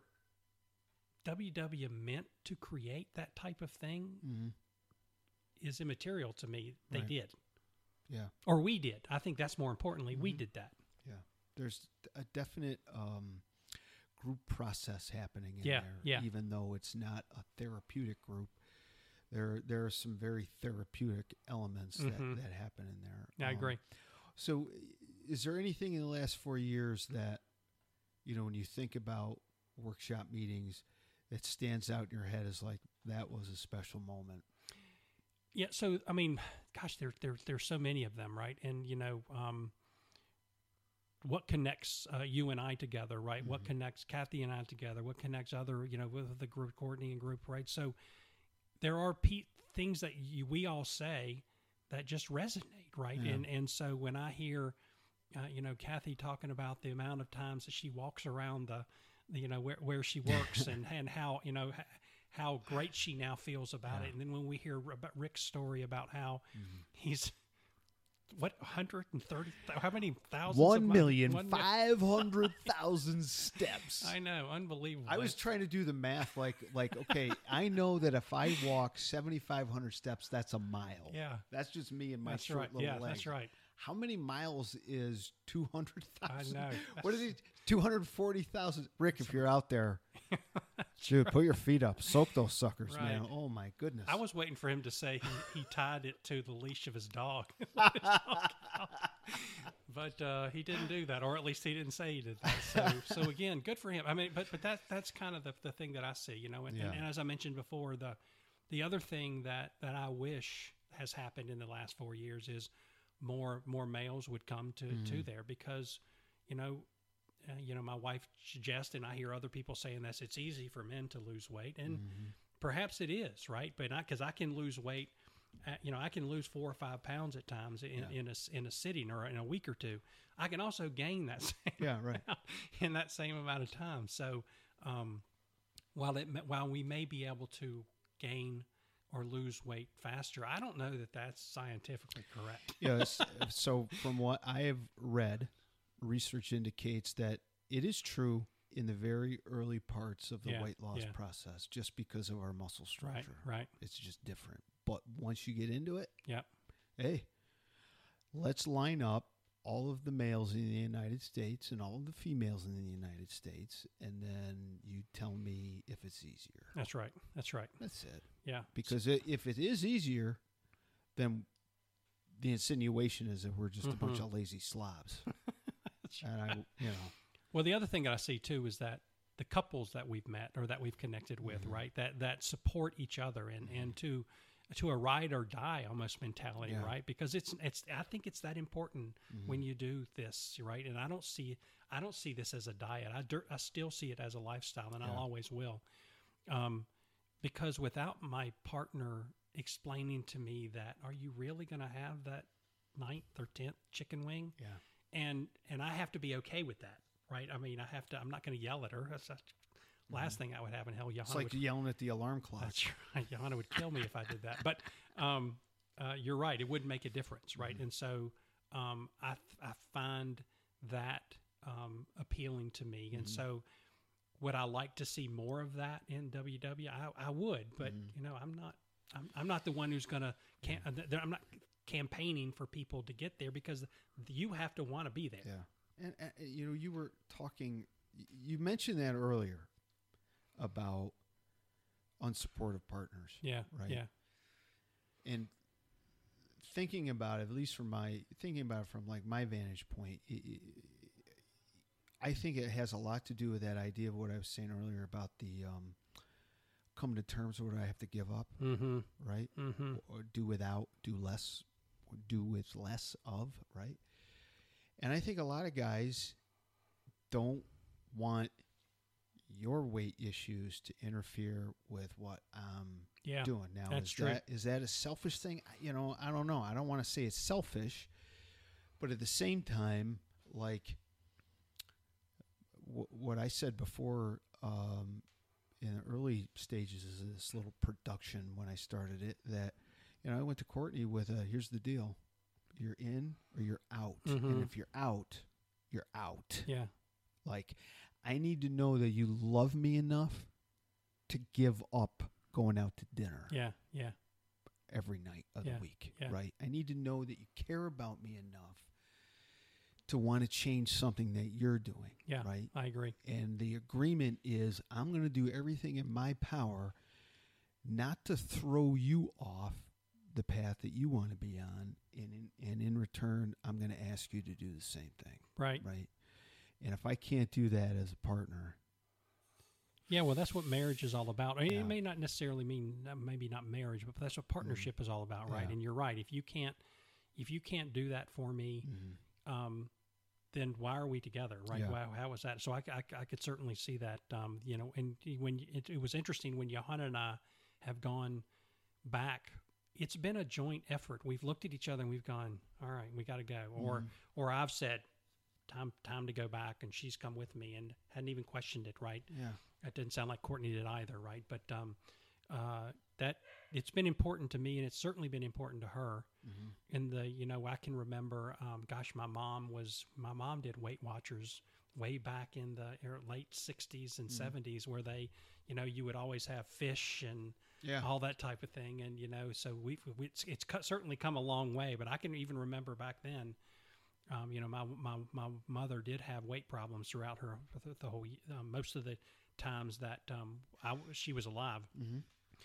W W meant to create that type of thing Mhm. is immaterial to me. They Right. did, Yeah. or we did. I think that's more importantly, we Mhm. did that. Yeah. There's a definite um, group process happening in Yeah, there, yeah. even though it's not a therapeutic group. There, there are some very therapeutic elements Mhm. that, that happen in there. I Um, agree. So, is there anything in the last four years that, you know, when you think about workshop meetings, that stands out in your head as like, that was a special moment? Yeah. So, I mean, gosh, there, there, there's so many of them, right? And, you know, um, what connects uh, you and I together, right? What Mhm. connects Kathy and I together? What connects other, you know, with the group, Courtney and group, right? So there are pe- things that you, we all say that just resonate, right? Yeah. And and so when I hear, uh, you know, Kathy talking about the amount of times that she walks around the, the you know, where, where she works and, and how, you know, h- how great she now feels about Yeah. it. And then when we hear about Rick's story about how Mhm. he's, what, one hundred thirty, how many thousands? One of mi- million one mi- five hundred thousand steps. I know, unbelievable. I was trying to do the math, like, like okay, I know that if I walk seventy-five hundred steps, that's a mile. Yeah, That's just me and my that's short right. little Yeah, legs. that's right. How many miles is two hundred I thousand? know. What is it? two hundred forty thousand. Rick, if you're out there, dude, put your feet up. Soak those suckers, man. Right. Oh, my goodness. I was waiting for him to say he, he tied it to the leash of his dog. But uh, he didn't do that, or at least he didn't say he did that. So, so again, good for him. I mean, but but that that's kind of the, the thing that I see, you know. And, Yeah. and, and as I mentioned before, the the other thing that, that I wish has happened in the last four years is more more males would come to, to Mhm. there, because, you know, uh, you know, my wife suggests, and I hear other people saying this, it's easy for men to lose weight, and Mhm. perhaps it is, right? But not because I can lose weight. Uh, you know, I can lose four or five pounds at times in, Yeah. in a s- in a sitting or in a week or two. I can also gain that same Yeah, right. amount in that same amount of time. So, um, while it ma- while we may be able to gain or lose weight faster, I don't know that that's scientifically correct. Yes. So, from what I have read, research indicates that it is true in the very early parts of the Yeah, weight loss yeah. process, just because of our muscle Right, structure. right. It's just different. But once you get into it, Yep. hey, let's line up all of the males in the United States and all of the females in the United States, and then you tell me if it's easier. That's right. That's right. That's it. Yeah. Because it, if it is easier, then the insinuation is that we're just a bunch Mhm. of lazy slobs. That's And I, you know, Well, the other thing that I see too is that the couples that we've met or that we've connected with, Mhm. right, that that support each other and Mhm. and to to a ride or die almost mentality, Yeah. right? Because it's it's I think it's that important mhm. when you do this, right? And I don't see I don't see this as a diet. I dir- I still see it as a lifestyle, and Yeah. I'll always will. Um, because without my partner explaining to me that, are you really going to have that ninth or tenth chicken wing? Yeah. and and I have to be okay with that, right? I mean, I have to. I'm not going to yell at her. That's the last thing I would have in hell. It's Johanna like would, yelling at the alarm clock. that's right. Johanna would kill me if I did that. But um, uh, you're right. It would make a difference, right? Mhm. And so um, I I find that um, appealing to me, and Mhm. so. Would I like to see more of that in W W? I, I would, but Mhm. you know, I'm not. I'm, I'm not the one who's going to. Cam- uh, I'm not campaigning for people to get there because you have to want to be there. Yeah. And, and, you know, you were talking, y- you mentioned that earlier about unsupportive partners. Yeah. Right. Yeah. And thinking about it, at least from my, thinking about it from like my vantage point, i i I think it has a lot to do with that idea of what I was saying earlier about the um, come to terms with what I have to give up, Mm-hmm. right? Mm-hmm. Or do without, do less, or do with less of, right? And I think a lot of guys don't want your weight issues to interfere with what I'm Yeah. doing. Now, that's is true. that is that a selfish thing? I- You know, I don't know. I don't want to say it's selfish, but at the same time, like w- what I said before, um, in the early stages of this little production when I started it, that you know I went to Courtney with a here's the deal: you're in or you're out, and Mhm. if you're out, you're out. Yeah. Like, I need to know that you love me enough to give up going out to dinner Yeah. Yeah. every night of Yeah, the week, yeah. right? I need to know that you care about me enough to want to change something that you're doing, Yeah. right? I agree. And the agreement is I'm going to do everything in my power not to throw you off the path that you want to be on, and in, and in return, I'm going to ask you to do the same thing, Right. right? And if I can't do that as a partner, Yeah. Well, that's what marriage is all about. I mean, Yeah. It may not necessarily mean uh, maybe not marriage, but that's what partnership is all about, right? Yeah. And you're right. If you can't, if you can't do that for me, um, then why are we together, right? Yeah. Wow, how was that? So I, I, I could certainly see that, um, you know, and when you- it, it was interesting when Johanna and I have gone back, it's been a joint effort. We've looked at each other and we've gone, all right, we got to go. Or, Mhm. or I've said, time, time to go back, and she's come with me and hadn't even questioned it, right? yeah, That didn't sound like Courtney did either, right? But um, uh, that it's been important to me, and it's certainly been important to her. Mhm. In the, you know, I can remember, um, gosh, my mom was, my mom did Weight Watchers way back in the er- late sixties and Mhm. seventies, where they, you know, you would always have fish and yeah, all that type of thing, and you know, so we've we, it's, it's cut, certainly come a long way. But I can even remember back then. Um, you know, my, my my mother did have weight problems throughout her the, the whole uh, most of the times that um, I, she was alive. Mhm.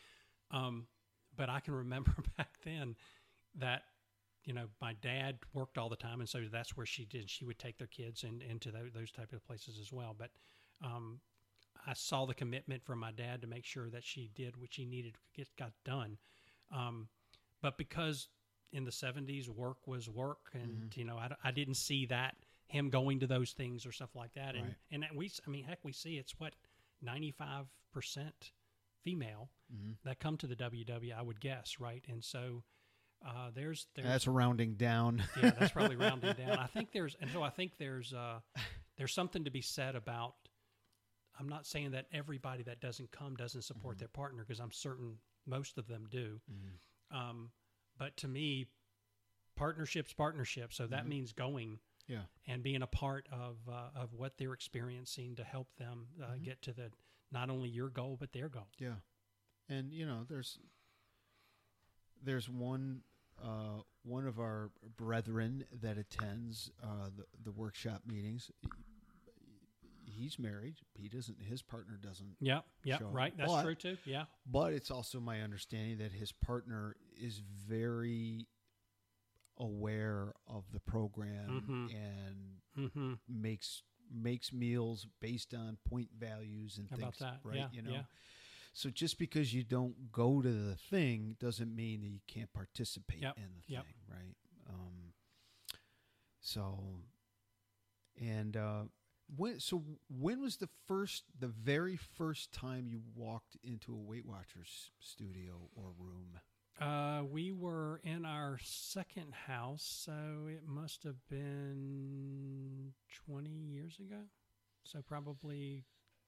Um, but I can remember back then that you know my dad worked all the time, and so that's where she did. She would take their kids and into those, those type of places as well. But um, I saw the commitment from my dad to make sure that she did what she needed to get got done. Um, but because in the seventies, work was work, and Mhm. you know, I, I didn't see that him going to those things or stuff like that. And Right. and that we, I mean, heck, we see it's what ninety-five percent female Mhm. that come to the W W, I would guess, right? And so uh, there's there's That's rounding down. yeah, that's probably rounding down. I think there's, and so I think there's uh, there's something to be said about. I'm not saying that everybody that doesn't come doesn't support Mhm. their partner, because I'm certain most of them do. Mhm. Um, but to me, partnership's partnership. So that Mhm. means going Yeah. and being a part of uh, of what they're experiencing to help them uh, Mhm. get to the not only your goal but their goal. Yeah. And you know, there's there's one uh, one of our brethren that attends uh, the the workshop meetings. He's married. He doesn't. His partner doesn't. Yeah, yeah, show up. right. That's But- true too. Yeah, But it's also my understanding that his partner is very aware of the program Mhm. and mm-hmm. makes makes meals based on point values and How things. about that? Right? Yeah, you know. yeah. So just because you don't go to the thing doesn't mean that you can't participate Yep, in the yep. thing, right? Um, so, and uh, when so when was the first, the very first time you walked into a Weight Watchers studio or room? Uh, we were in our second house, so it must have been twenty years ago. So probably,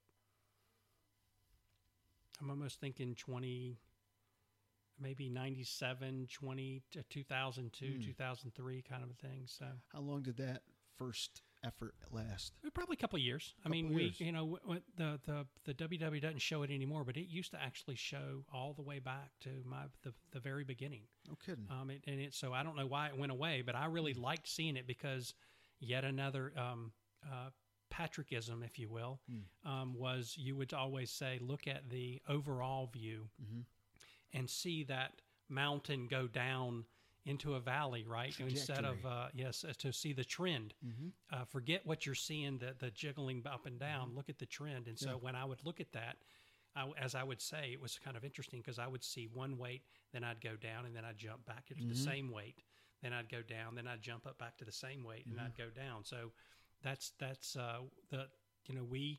I'm almost thinking twenty, maybe ninety-seven, twenty to two thousand two, Hmm. two thousand three kind of a thing. So How long did that first effort last? probably a couple of years. I mean, Couple we, years. you know, w- w- the, the, the W W doesn't show it anymore, but it used to actually show all the way back to my, the, the very beginning. No kidding. Um, it, and it, so I don't know why it went away, but I really liked seeing it because yet another um, uh, Patrickism, if you will, Mm. um, was you would always say, look at the overall view Mm-hmm. and see that mountain go down into a valley, right? Instead of, uh, yes, uh, to see the trend. Mm-hmm. Uh, forget what you're seeing, the, the jiggling up and down. Look at the trend. And so Yeah. when I would look at that, I, as I would say, it was kind of interesting because I would see one weight, then I'd go down, and then I'd jump back into the Mhm. same weight. Then I'd go down, then I'd jump up back to the same weight, and Mhm. I'd go down. So that's that's uh, the you know we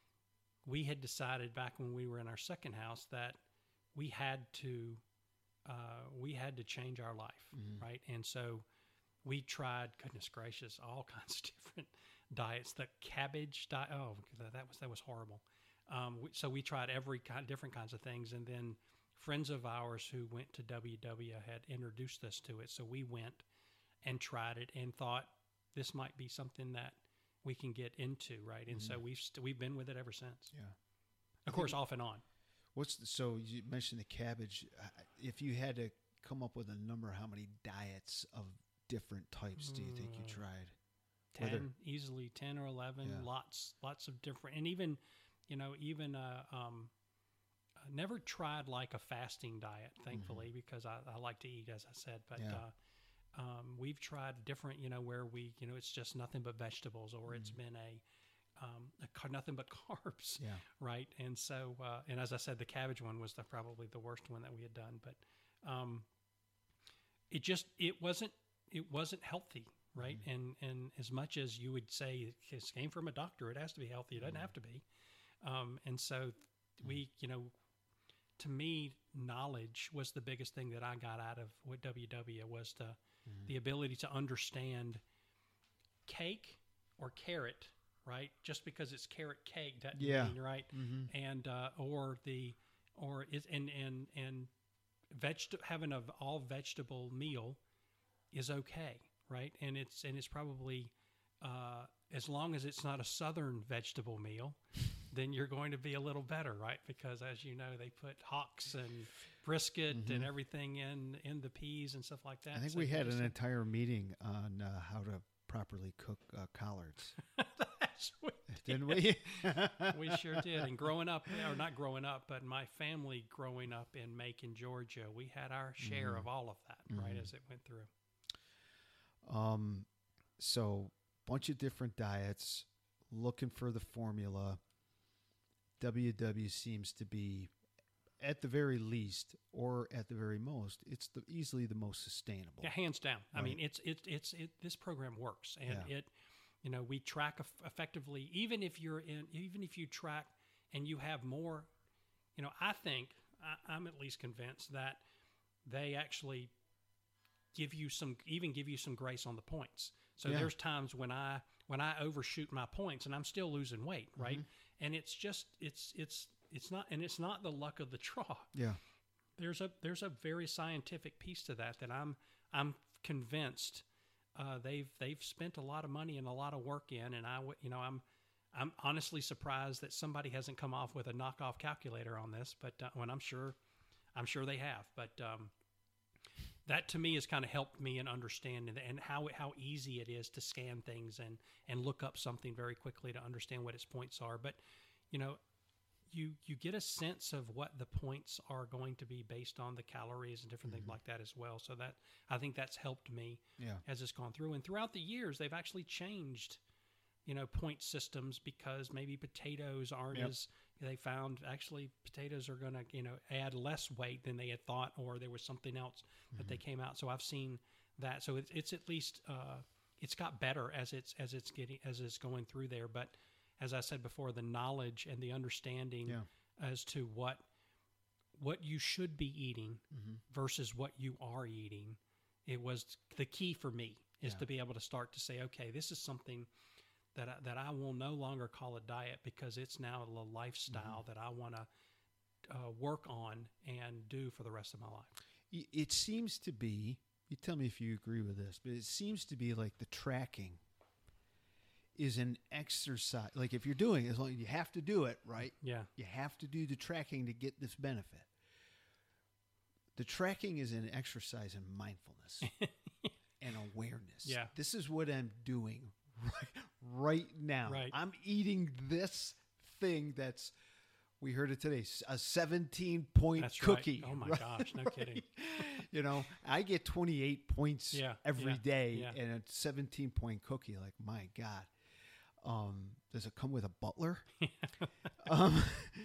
we had decided back when we were in our second house that we had to uh, we had to change our life, Mhm. right? And so we tried, goodness gracious, all kinds of different diets. The cabbage diet, oh, that that was that was horrible. Um, we, so we tried every kind, different kinds of things, and then friends of ours who went to W W had introduced us to it. So we went and tried it and thought this might be something that we can get into, right? And so Mhm. we've st- we've been with it ever since. Yeah. Of course, off and on. What's the, so you mentioned the cabbage. Uh, If you had to come up with a number, how many diets of different types do you think you Mm. tried? ten, Whether- easily ten or eleven. Yeah. Lots, lots of different, and even, you know, even uh, um, I never tried like a fasting diet, thankfully, because I, I like to eat, as I said. But Mm-hmm. Yeah. uh, um, we've tried different, you know, where we, you know, it's just nothing but vegetables, or it's Mhm. been a, um, a car- nothing but carbs, Yeah. right? And so, uh, and as I said, the cabbage one was the, probably the worst one that we had done, but um, it just it wasn't it wasn't healthy, right? Mm-hmm. And and as much as you would say it came from a doctor, it has to be healthy. It doesn't Mhm. have to be. Um, and so we, you know, to me, knowledge was the biggest thing that I got out of what W W was to Mhm. the ability to understand cake or carrot, right? Just because it's carrot cake doesn't Yeah. mean right. Mm-hmm. And uh, or the or is and and and veg having a all vegetable meal is okay, right? And it's and it's probably uh, as long as it's not a southern vegetable meal, then you're going to be a little better, right? Because as you know, they put hocks and brisket Mhm. and everything in in the peas and stuff like that. I think So we you had just- an entire meeting on uh, how to properly cook uh, collards, That's what didn't we? we sure did. And growing up, or not growing up, but my family growing up in Macon, Georgia, we had our share Mhm. of all of that, right, Mhm. as it went through. Um, so bunch of different diets, looking for the formula. W W seems to be, at the very least, or at the very most, it's the easily the most sustainable. Yeah, hands down. I Right. mean, it's it's it's it. This program works, and Yeah. it, you know, we track eff- effectively. Even if you're in, even if you track and you have more, you know, I think I, I'm at least convinced that they actually give you some, even give you some grace on the points. So Yeah. there's times when I when I overshoot my points and I'm still losing weight, right? Mhm. And it's just it's it's it's not and it's not the luck of the draw. Yeah. There's a there's a very scientific piece to that that I'm I'm convinced uh, they've they've spent a lot of money and a lot of work in, and I w- you know I'm I'm honestly surprised that somebody hasn't come off with a knockoff calculator on this, but uh, when I'm sure I'm sure they have, but um, that to me has kind of helped me in understanding and how how easy it is to scan things and and look up something very quickly to understand what its points are. But you know, you you get a sense of what the points are going to be based on the calories and different Mm-hmm. things like that as well. So that I think that's helped me Yeah. as it's gone through. And throughout the years, they've actually changed, you know, point systems because maybe potatoes aren't Yep. as they found actually potatoes are going to, you know, add less weight than they had thought, or there was something else that they came out. So I've seen that. So it's, it's at least, uh, it's got better as it's, as it's getting, as it's going through there. But as I said before, the knowledge and the understanding Yeah. as to what, what you should be eating Mhm. versus what you are eating, it was the key for me is Yeah. to be able to start to say, okay, this is something that I, that I will no longer call a diet because it's now a lifestyle that I want to uh, work on and do for the rest of my life. Y- It seems to be, you tell me if you agree with this, but it seems to be like the tracking is an exercise. Like if you're doing it, as long as you have to do it, right? Yeah. You have to do the tracking to get this benefit. The tracking is an exercise in mindfulness and awareness. Yeah. This is what I'm doing right, right now. Right. I'm eating this thing that's, we heard it today, a seventeen point That's cookie. right. Oh my right? gosh, no kidding. You know, I get twenty-eight points Yeah, every yeah, day, yeah. and a seventeen point cookie. Like, my God. Um, does it come with a butler? um,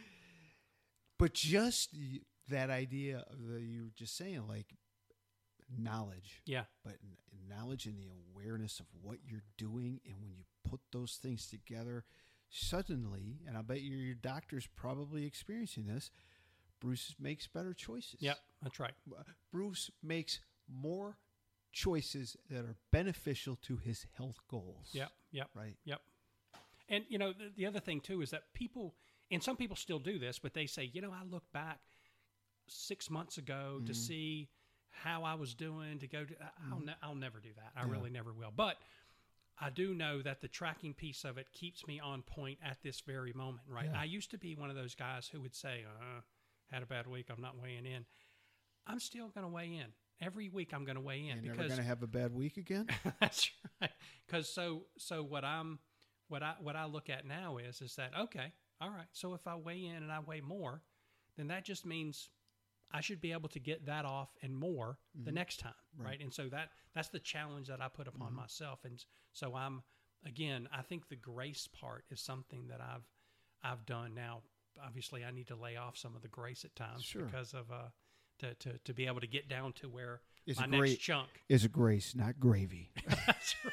but just y- that idea that you were just saying, like knowledge, Yeah. but n- knowledge and the awareness of what you're doing, and when you put those things together, suddenly, and I bet your your doctor's probably experiencing this, Bruce makes better choices. Yep. That's right. Bruce makes more choices that are beneficial to his health goals. Yep. Yep. Right. Yep. And, you know, the, the other thing, too, is that people, and some people still do this, but they say, you know, I look back six months ago to Mhm. see how I was doing, to go to, I- I'll, ne- I'll never do that. I Yeah. really never will. But I do know that the tracking piece of it keeps me on point at this very moment, right? Yeah. I used to be one of those guys who would say, uh, had a bad week, I'm not weighing in. I'm still going to weigh in. Every week I'm going to weigh in You're never because going to have a bad week again? that's right. Because so so what I'm what I what I look at now is is that okay, all right. So if I weigh in and I weigh more, then that just means I should be able to get that off and more the Mhm. next time, right. Right. And so that that's the challenge that I put upon Mhm. myself. And so I'm again, I think the grace part is something that I've I've done now. Obviously, I need to lay off some of the grace at times Sure. because of uh to, to to be able to get down to where It's my a next great chunk. is a grace, not gravy. That's right.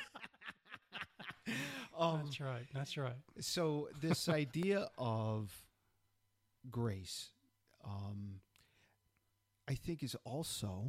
um, That's right. That's right. so this idea of grace, um, I think, is also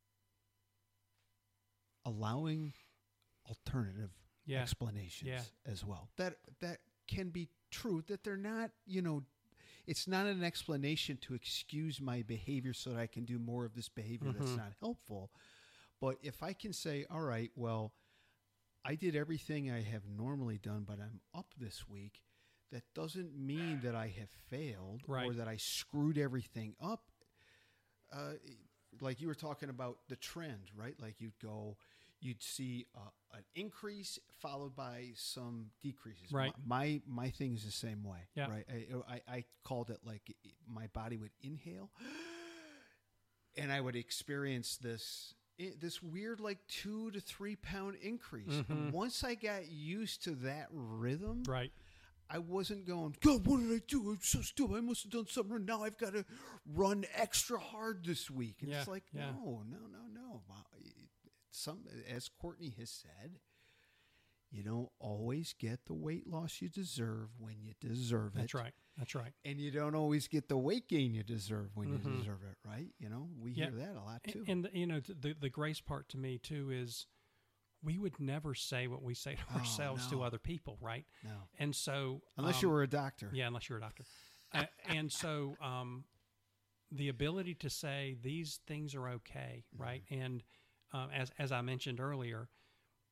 allowing alternative Yeah. explanations Yeah. as well. That that can be true. That they're not, you know, it's not an explanation to excuse my behavior so that I can do more of this behavior that's Mhm. not helpful. But if I can say, all right, well, I did everything I have normally done, but I'm up this week, that doesn't mean that I have failed or Right. that I screwed everything up. Uh, like you were talking about the trend, right? Like you'd go, you'd see uh, an increase followed by some decreases. Right. My, my my thing is the same way. Yeah. Right. I, I I called it like my body would inhale, and I would experience this i- this weird like two to three pound increase. Mhm. And once I got used to that rhythm, Right. I wasn't going, God, what did I do? I'm so stupid. I must have done something wrong. Now I've got to run extra hard this week. And Yeah, it's like, yeah. no, no, no, no. Wow. Some, as Courtney has said, you don't always get the weight loss you deserve when you deserve it. That's right. That's right. And you don't always get the weight gain you deserve when Mhm. you deserve it, right? You know, we Yeah. hear that a lot too. And, and you know, th- the the grace part to me too is we would never say what we say to Oh, ourselves to no. other people, right? no. And so Unless um, you were a doctor. yeah, unless you're a doctor. uh, and so um, the ability to say these things are okay, right? And um, as as I mentioned earlier,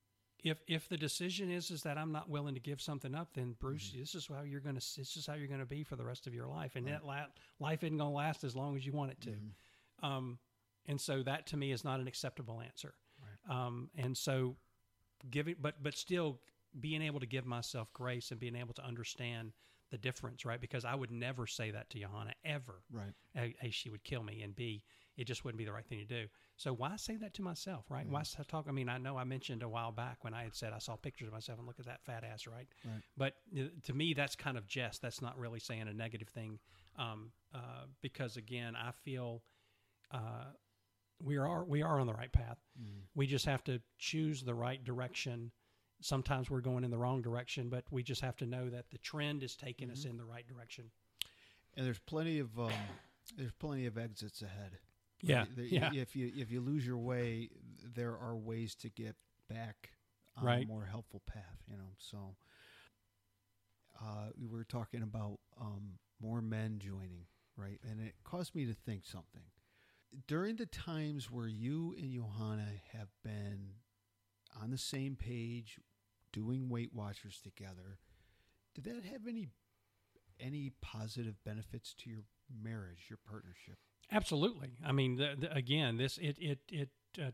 if if the decision is is that I'm not willing to give something up, then Bruce, Mm-hmm. this is how you're gonna this is how you're gonna be for the rest of your life, and Right. that la- life isn't gonna last as long as you want it to. Mhm. Um, and so that to me is not an acceptable answer. Right. Um, and so giving, but but still being able to give myself grace and being able to understand the difference, right? Because I would never say that to Johanna ever. Right. A, A, she would kill me, and B, it just wouldn't be the right thing to do. So why say that to myself, right? Yeah. Why s- talk? I mean, I know I mentioned a while back when I had said I saw pictures of myself and look at that fat ass, right? Right. But uh, to me, that's kind of jest. That's not really saying a negative thing, um, uh, because again, I feel uh, we are we are on the right path. Mhm. We just have to choose the right direction. Sometimes we're going in the wrong direction, but we just have to know that the trend is taking us Mhm. in the right direction. And there's plenty of um, there's plenty of exits ahead. Yeah, There- yeah. If you if you lose your way, there are ways to get back on a Right. more helpful path. You know, so uh, we were talking about um, more men joining, right? And it caused me to think something. During the times where you and Johanna have been on the same page, doing Weight Watchers together, did that have any any positive benefits to your marriage, your partnership? Absolutely. I mean, the, the, again, this it it it uh,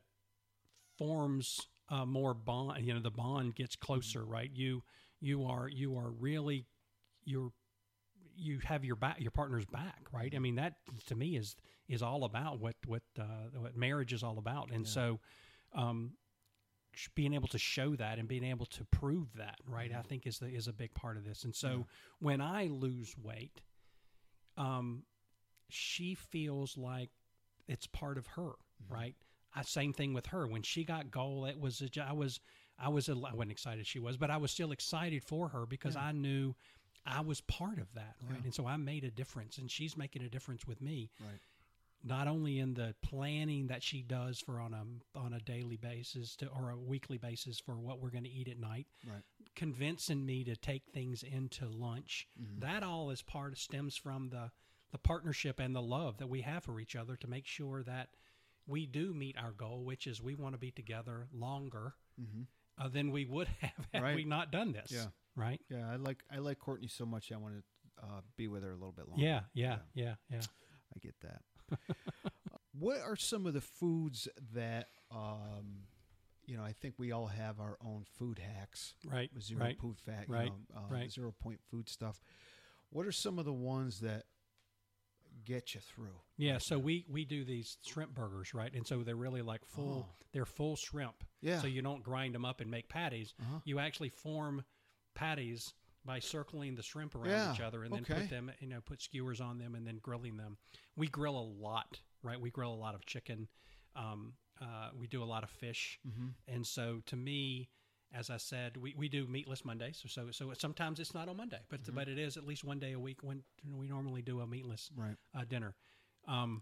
forms uh, more bond. You know, the bond gets closer, right? You you are you are really you're you have your back, your partner's back, right? I mean, that to me is is all about what what uh, what marriage is all about, and Yeah. so. Um, sh- being able to show that and being able to prove that, right, I think is the, is a big part of this. And so Yeah. when I lose weight, um, she feels like it's part of her, Mhm. right? I, same thing with her. When she got goal, it was a, I was I was a, I wasn't excited she was, but I was still excited for her because Yeah. I knew I was part of that, right? Yeah. And so I made a difference, and she's making a difference with me. Right. Not only in the planning that she does for on a on a daily basis to, or a weekly basis for what we're going to eat at night, Right. convincing me to take things into lunch. Mhm. That all is part stems from the the partnership and the love that we have for each other to make sure that we do meet our goal, which is we want to be together longer Mhm. uh, than we would have had Right. we not done this. Yeah. Right. Yeah, I like I like Courtney so much. I want to uh, be with her a little bit longer. Yeah. Yeah. Yeah. Yeah. I get that. What are some of the foods that um, you know? I think we all have our own food hacks. Right. Zero Right. food fat. Right, You know, uh, right. Zero point food stuff. What are some of the ones that get you through? Yeah. right So now? we we do these shrimp burgers, right? And so they're really like full. Oh. They're full shrimp. Yeah. So you don't grind them up and make patties. Uh-huh. You actually form patties by circling the shrimp around Yeah, each other and then okay. put them, you know, put skewers on them and then grilling them. We grill a lot, right? We grill a lot of chicken. Um, uh, we do a lot of fish. Mhm. And so to me, as I said, we, we do meatless Mondays. So, so, so sometimes it's not on Monday, but, Mhm. but it is at least one day a week when we normally do a meatless Right. uh, dinner. Um,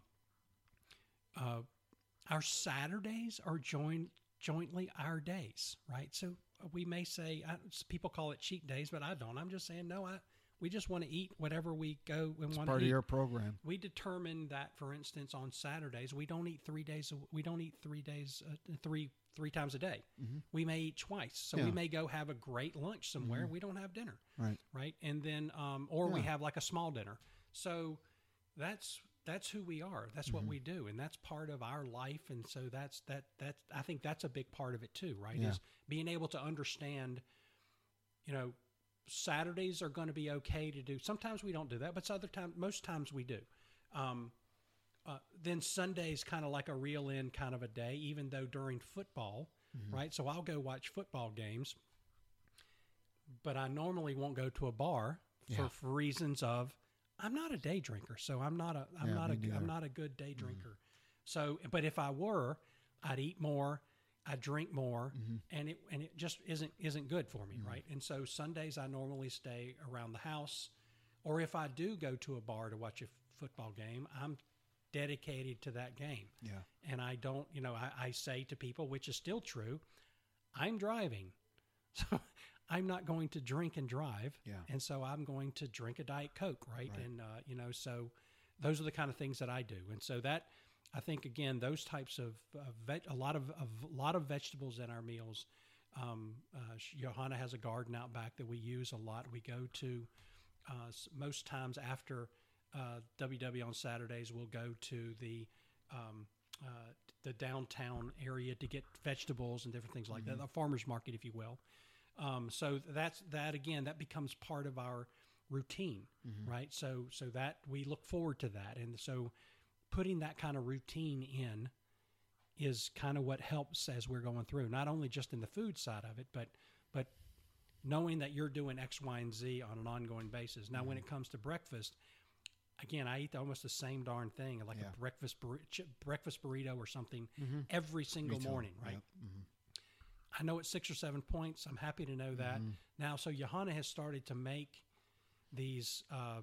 uh, our Saturdays are joined jointly our days, right? So we may say I, people call it cheat days, but I don't. I'm just saying no. I we just want to eat whatever we go and It's want part to of eat. your program. We determine that, for instance, on Saturdays we don't eat three days. a- We don't eat three days, uh, three three times a day. Mhm. We may eat twice. So Yeah. we may go have a great lunch somewhere. Mhm. We don't have dinner, Right. right? And then, um, or we Yeah. have like a small dinner. So that's that's who we are. That's what Mhm. we do, and that's part of our life. And so that's that that I think that's a big part of it too, right? Yeah. Is being able to understand, you know, Saturdays are going to be okay to do. Sometimes we don't do that, but other times, most times we do. Um, uh, then Sunday's kind of like a reel in kind of a day, even though during football, Mhm. right? So I'll go watch football games, but I normally won't go to a bar for, Yeah. for reasons of I'm not a day drinker, so I'm not a I'm Yeah, not me a neither. I'm not a good day drinker. So, but if I were, I'd eat more, I'd drink more, Mhm. and it and it just isn't isn't good for me, Mhm. right? And so Sundays I normally stay around the house, or if I do go to a bar to watch a f- football game, I'm dedicated to that game, Yeah. and I don't, you know, I, I say to people, which is still true, I'm driving, so I'm not going to drink and drive, Yeah. and so I'm going to drink a Diet Coke, right? Right. And uh, you know, so those are the kind of things that I do, and so that I think again, those types of uh, veg, a lot of, of a lot of vegetables in our meals, Um, uh, sh- Johanna has a garden out back that we use a lot. We go to uh, s- most times after uh, W W on Saturdays. We'll go to the um, uh, the downtown area to get vegetables and different things like Mm-hmm. that, the farmers market, if you will. Um, so that's that again. That becomes part of our routine, Mm-hmm. right? So so that we look forward to that, and so putting that kind of routine in is kind of what helps as we're going through, not only just in the food side of it, but but knowing that you're doing X, Y, and Z on an ongoing basis. Now, when it comes to breakfast, again, I eat almost the same darn thing, like Yeah. a breakfast bur- ch- breakfast burrito or something Mm-hmm. every single Me too. morning, right? Yep. Mm-hmm. I know it's six or seven points. I'm happy to know that. Mhm. Now, so Johanna has started to make these. Uh,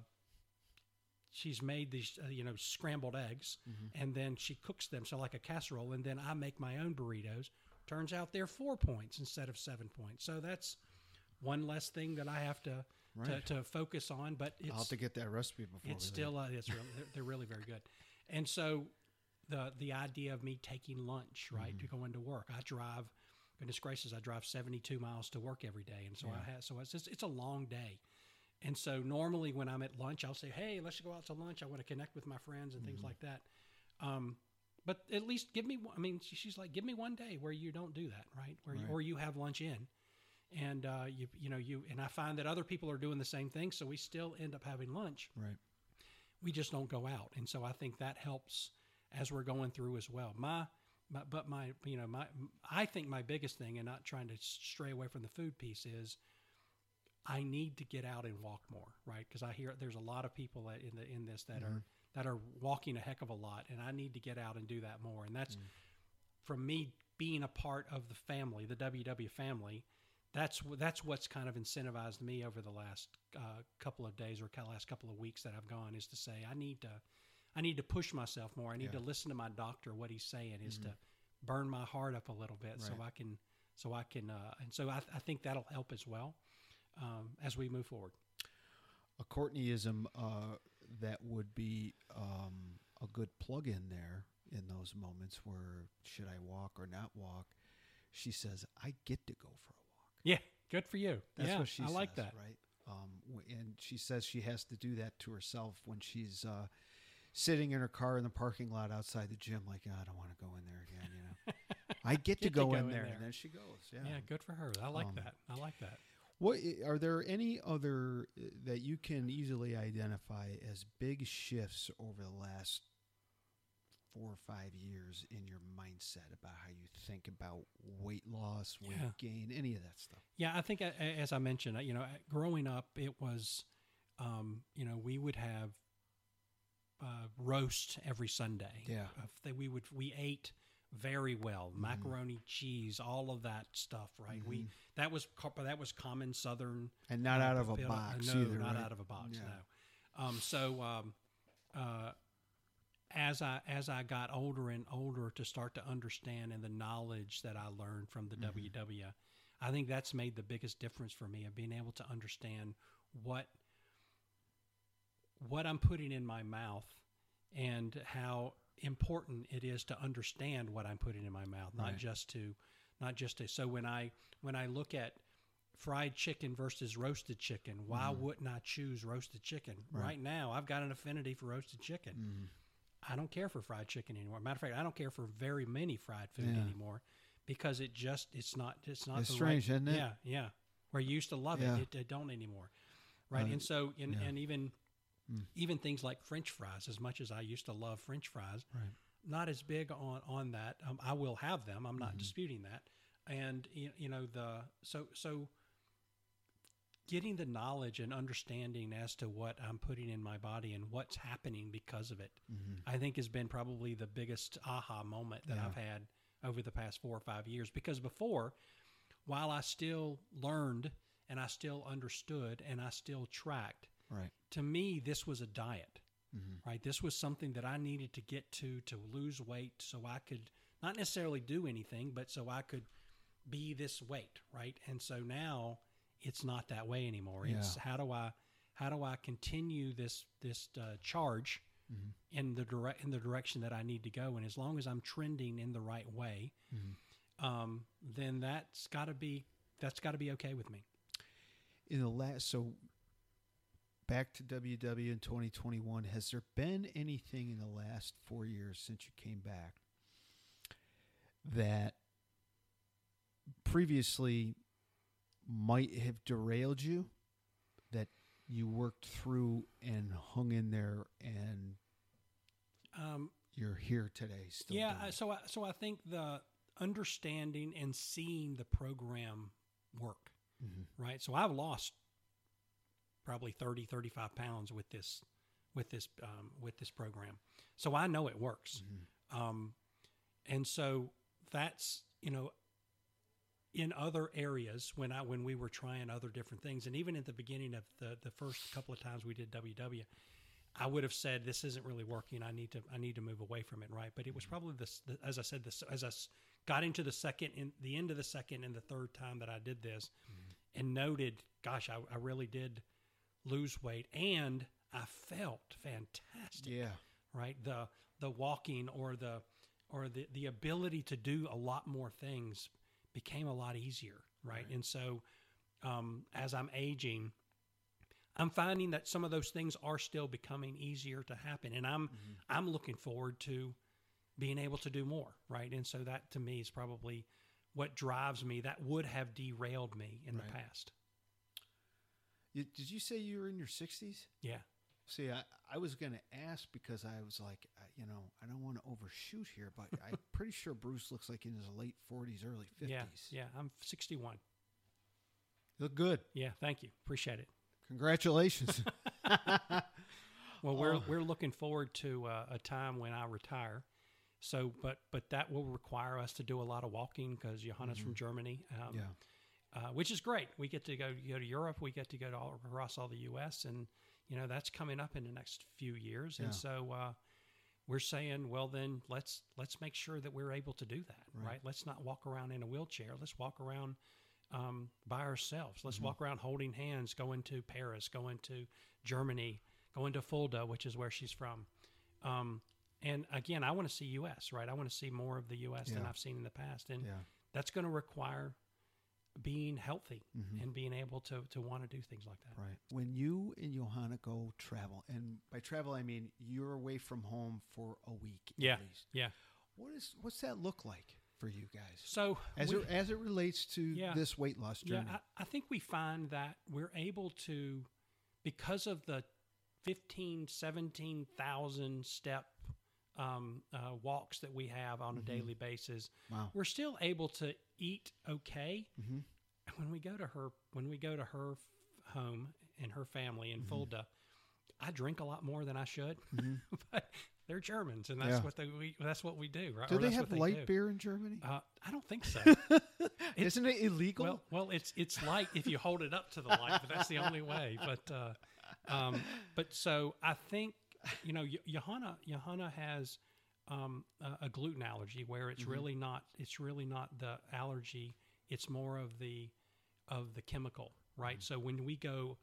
she's made these, uh, you know, scrambled eggs, Mhm. and then she cooks them, so like a casserole, and then I make my own burritos. Turns out they're four points instead of seven points. So that's one less thing that I have to Right. to, to focus on. But it's I'll have to get that recipe before. it's we leave. still uh, it's real, they're, they're really very good. And so the the idea of me taking lunch, right, to go into work. I drive, goodness gracious, I drive seventy-two miles to work every day, and so I have so it's just, it's a long day. And so normally when I'm at lunch, I'll say, "Hey, let's go out to lunch. I want to connect with my friends and things like that." Um, but at least give me. one- I mean, she- she's like, "Give me one day where you don't do that, right? Where you, Right. or you have lunch in." And uh, you you know you and I find that other people are doing the same thing, so we still end up having lunch. Right. We just don't go out, and so I think that helps as we're going through as well. My, my but my you know my I think my biggest thing, and not trying to stray away from the food piece, is I need to get out and walk more, right? Because I hear there's a lot of people that in the in this that are that are walking a heck of a lot, and I need to get out and do that more. And that's from me being a part of the family, the W W family. That's wh- that's what's kind of incentivized me over the last uh, couple of days or kind of last couple of weeks that I've gone, is to say I need to I need to push myself more. I need Yeah. to listen to my doctor. What he's saying is to burn my heart up a little bit, so Right. I can so I can uh, and so I, I think that'll help as well um, as we move forward. A Courtneyism uh, that would be um, a good plug in there in those moments where should I walk or not walk? She says, I get to go for a walk. Yeah, good for you. That's yeah, what she I says, like that. right? Um, w- and she says she has to do that to herself when she's uh, sitting in her car in the parking lot outside the gym, like, "Oh, I don't want to go in there again. You know, I get, to, go in, there. And then she goes. Yeah. Yeah, good for her. I like Um, that. I like that. What i- are there any other uh, that you can easily identify as big shifts over the last four or five years in your mindset about how you think about weight loss, weight Yeah. gain, any of that stuff? Yeah, I think a- a- as I mentioned, uh, you know, growing up, it was, um, you know, we would have uh, roast every Sunday. Yeah. Uh, that we would we ate very well, macaroni, cheese, all of that stuff. Right. We that was co- that was common Southern. And not out of a build- box no, either, not right? out of a box. Yeah. No. Um, so um, uh, as I as I got older and older to start to understand, and the knowledge that I learned from the W W, I think that's made the biggest difference for me, of being able to understand what what I'm putting in my mouth and how important it is to understand what I'm putting in my mouth, not Right. just to not just to so when I when I look at fried chicken versus roasted chicken, why wouldn't I choose roasted chicken? Mm-hmm. Right. Right now, I've got an affinity for roasted chicken. Mm-hmm. I don't care for fried chicken anymore. Matter of fact, I don't care for very many fried food Yeah. anymore, because it just it's not it's not It's the strange, right, isn't it? Yeah, yeah. Where you used to love Yeah. it, it, it don't anymore, right? Uh, and so and, yeah. and even Mm. even things like French fries, as much as I used to love French fries, Right. not as big on on that. Um, I will have them. I'm not Mm-hmm. disputing that. And you, you know the so so getting the knowledge and understanding as to what I'm putting in my body and what's happening because of it, Mm-hmm. I think has been probably the biggest aha moment that Yeah. I've had over the past four or five years. Because before, while I still learned and I still understood and I still tracked, Right. to me, this was a diet, Mm-hmm. right? This was something that I needed to get to to lose weight so I could not necessarily do anything, but so I could be this weight, right? And so now it's not that way anymore. It's Yeah. how do I how do I continue this this uh, charge Mm-hmm. in the direct in the direction that I need to go? And as long as I'm trending in the right way, Mm-hmm. um, then that's got to be that's got to be okay with me. In the last, so back to W W in twenty twenty-one, has there been anything in the last four years since you came back that previously might have derailed you, that you worked through and hung in there, and Um, you're here today still? yeah, doing I- it? so I, so I think the understanding and seeing the program work, Mhm. right? So I've lost probably thirty, thirty-five pounds with this with this um, with this program. So I know it works. Mhm. Um, and so that's, you know, in other areas when I when we were trying other different things, and even at the beginning of the the first couple of times we did W W, I would have said this isn't really working. I need to I need to move away from it, right? But it was probably this, the, as I said, this as I s- got into the second, in the end of the second and the third time that I did this, Mm-hmm. and noted, gosh, I, I really did lose weight, and I felt fantastic. Yeah. Right, the the walking or the or the the ability to do a lot more things became a lot easier, right? Right. And so um, as I'm aging, I'm finding that some of those things are still becoming easier to happen, and I'm Mm-hmm. I'm looking forward to being able to do more, right? And so that to me is probably what drives me. That would have derailed me in Right. the past. You, did you say you were in your sixties? Yeah. See, I, I was going to ask because I was like, uh, you know, I don't want to overshoot here, but I'm pretty sure Bruce looks like in his late forties, early fifties. Yeah, yeah. I'm sixty-one. You look good. Yeah, thank you. Appreciate it. Congratulations. Well, we're Oh. we're looking forward to uh, a time when I retire. So, but but that will require us to do a lot of walking because Johanna's from Germany, um, Yeah. uh, which is great. We get to go go to Europe. We get to go to all across all the U S and you know that's coming up in the next few years. Yeah. And so uh, we're saying, well, then let's let's make sure that we're able to do that, Right. right? Let's not walk around in a wheelchair. Let's walk around um, by ourselves. Let's Mhm. walk around holding hands, going to Paris, going to Germany, going to Fulda, which is where she's from. Um, and again, I want to see U S, right? I want to see more of the U S than Yeah. I've seen in the past. And Yeah. that's going to require being healthy Mhm. and being able to, to want to do things like that. Right. When you and Johanna go travel, and by travel I mean you're away from home for a week Yeah. at least. Yeah. What is what's that look like for you guys So as we- it, as it relates to Yeah. this weight loss journey? Yeah, I, I think we find that we're able to, because of the fifteen, seventeen thousand step um, uh, walks that we have on a Mhm. daily basis, Wow. we're still able to eat okay. Mm-hmm. When we go to her, when we go to her f- home and her family in Mhm. Fulda, I drink a lot more than I should, Mhm. but they're Germans, and that's Yeah. what they we, that's what we do, right? Do Or they that's have what light do. beer in Germany? Uh, I don't think so. Isn't it illegal? Well, well, it's it's light if you hold it up to the light, but that's the only way. But uh, um, but so I think you know Yo- Johanna Johanna has um, a, a gluten allergy where it's Mhm. really not it's really not the allergy. It's more of the of the chemical, right? Mhm. So when we go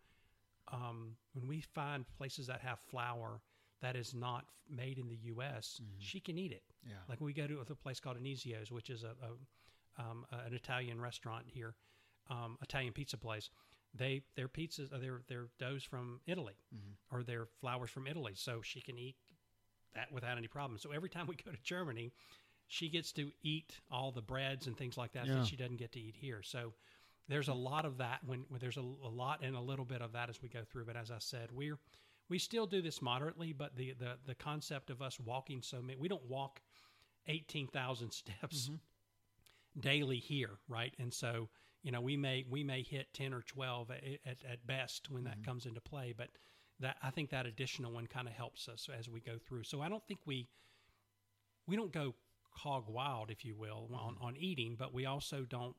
um, when we find places that have flour that is not f- made in the U S, Mhm. she can eat it. yeah. Like we go to a place called Anisio's, which is a, a um, an Italian restaurant here, um, Italian pizza place. They their pizzas, uh, their their doughs from Italy, Mhm. or their flours from Italy, so she can eat that without any problem. So every time we go to Germany, she gets to eat all the breads and things like that Yeah. that she doesn't get to eat here. So there's a lot of that when, when there's a, a lot and a little bit of that as we go through. But as I said, we're we still do this moderately, but the the the concept of us walking so many, we don't walk eighteen thousand steps Mhm. daily here, right? And so, you know, we may we may hit ten or twelve at, at, at best when that Mhm. comes into play, but that I think that additional one kind of helps us as we go through. So I don't think we we don't go hog wild, if you will, on, Mhm. on eating, but we also don't